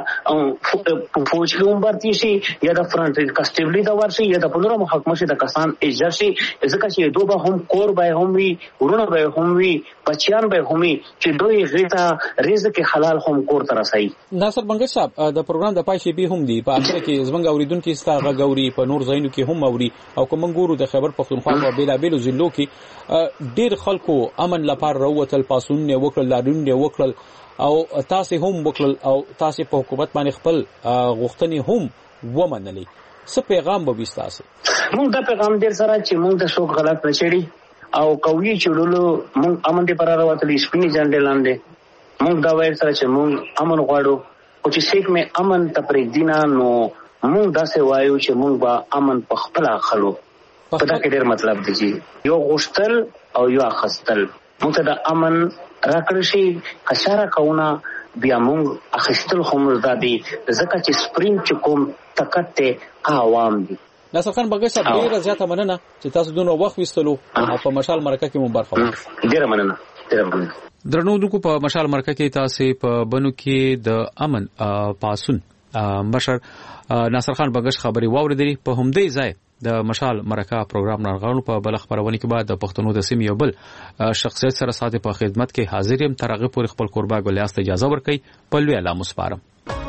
فوج کې هم ورتي شي یا دا فرنٹ کانسټیبلی دا ورشي یا دا پنځه محکمه شي د کسان اجازه شي ځکه چې دوه به هم کور به هم وي ورونه به هم وي بچیان به هم وي چې دوی غیتا رزق حلال هم کور تر رسي ناصر بنګ صاحب د پروګرام د پای شي به هم دي په اخر کې زمنګ اوریدونکو ستاره غوري په نور زینو کې هم اوري او کوم ګورو د خبر پښتونخوا په بیلا بیلو ضلعو کې ډیر خلکو امن لپاره راوتل پاسون نه وکړل لارون نه وکړل او تاسو هم وکړل او تاسو په حکومت باندې خپل غوښتنې هم ومنلې څه پیغام به وستاسو موږ دا پیغام ډیر سره چې موږ د څوک غلط نشړي او کوي چړلو موږ امن دې پر راوتل سپینې جنډې لاندې موږ دا وایو سره چې موږ امن غواړو او چې څوک مې امن تپرې دینا نو موږ دا څه وایو چې موږ به امن په خپل اخلو په دا کې ډیر مطلب دی چې یو غوښتل او یو اخستل موږ ته د امن راکړی شي اشاره کوونه بیا موږ اخستل هم زده دي ځکه چې سپرینګ چې کوم طاقت ته عوام دي ناصر خان بګ صاحب ډیره زیاته مننه چې تاسو دونه وخت وستلو او په مشال مرکه کې مو برخه واخیسته ډیره مننه ډیره مننه درنو دغه په مشال مرکه کې تاسو په بنو کې د امن پاسون مشر ناصر خان بغش خبري واوریدلې په همدې ځای د مشال مرکه پروګرام نارغانو په بل خبرونه کې بعد د پښتنو د سیمې یو بل شخصیت سره ساده په خدمت کې حاضر يم ترغه پورې خپل قربا ګلیاست اجازه ورکړي په لوی اعلی مسپارم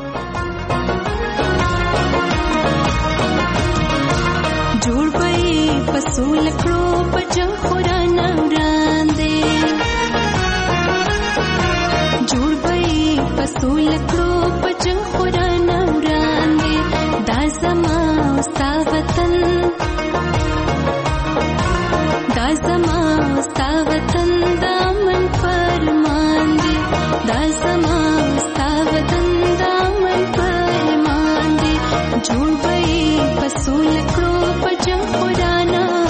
جوړ پي پسول کړو پجن خوران وړاندې جوړ پي پسول کړو پجن خوران وړاندې دا زما ستا وطن دا زما ستا وطن دا من فرمان دی دا زما ستا وطن دا من فرمان دی جوړ پي پسول کړو پجن خوران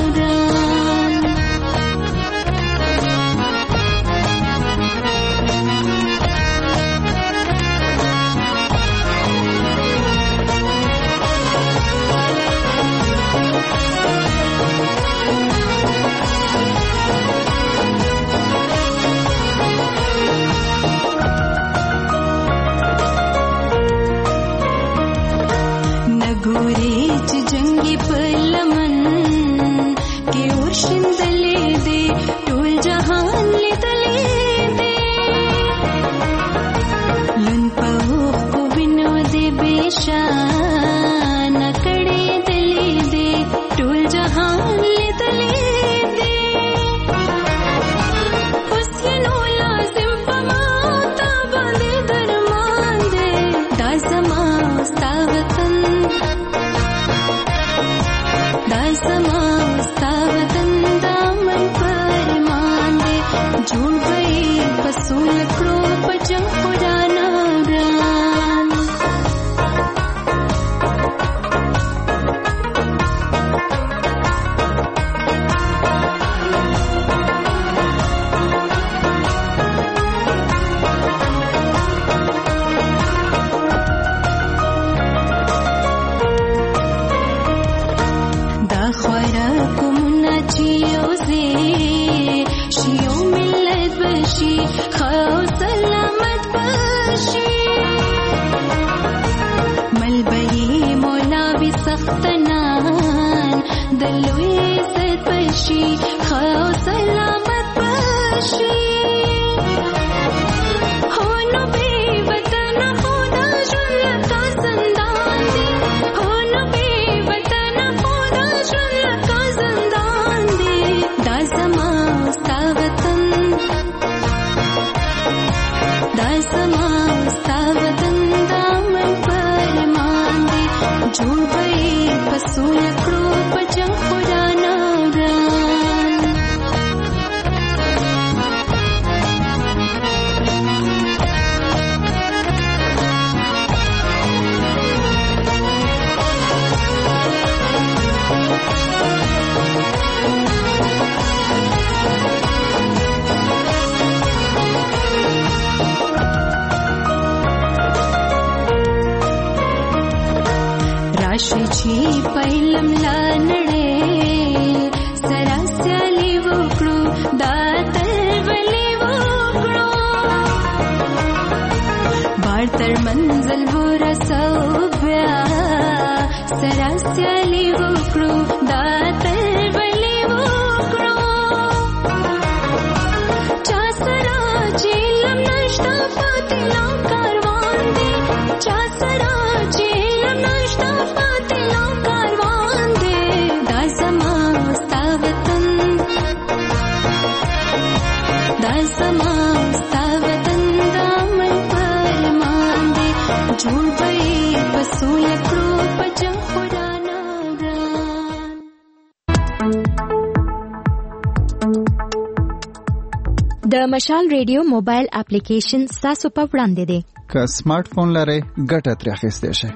د مشال ریډیو موبایل اپلیکیشن تاسو په وړاندې دی که سمارټ فون لرئ ګټه ترې اخیستی شئ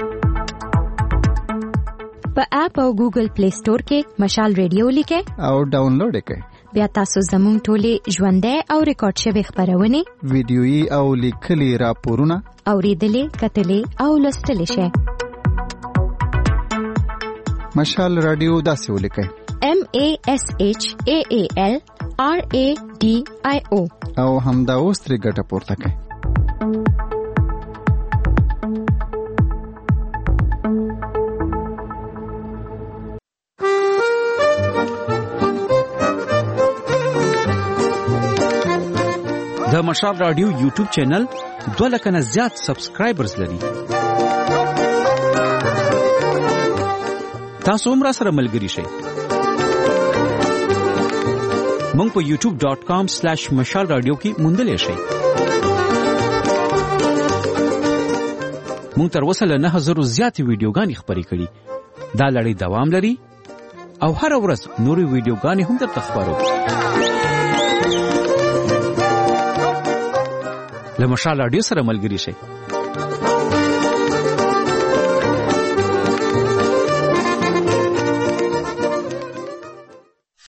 په اپ او ګوګل پلی سٹور کې مشال ریډیو لیکئ او ډاونلوډ یې کړئ بیا تاسو زموږ ټولې ژوندۍ او ریکارډ شوې خبرونه ویډیويي او لیکلي راپورونه اوریدلې کتلې او لوستلې شئ مشال رادیو داسې ولیکئ M A S H A A L R A D I O او همدا اوس ترې ګټه پورته کړئ د مشال رادیو یوټیوب چینل دوه لک نه زیات سبسکرایبرز لري. تاسو هم را سره ملګري شئ. مونږ په یوټیوب ډاٹ کام سلیش مشال رادیو کې موندلی شئ. مونږ تر اوسه له نه زرو زیاتې ویډیوګانې خپرې کړي. دا لړۍ دوام لري او هر ورځ نورې ویډیوګانې هم درته خپرو. له مشال رادیو سره ملګري شئ.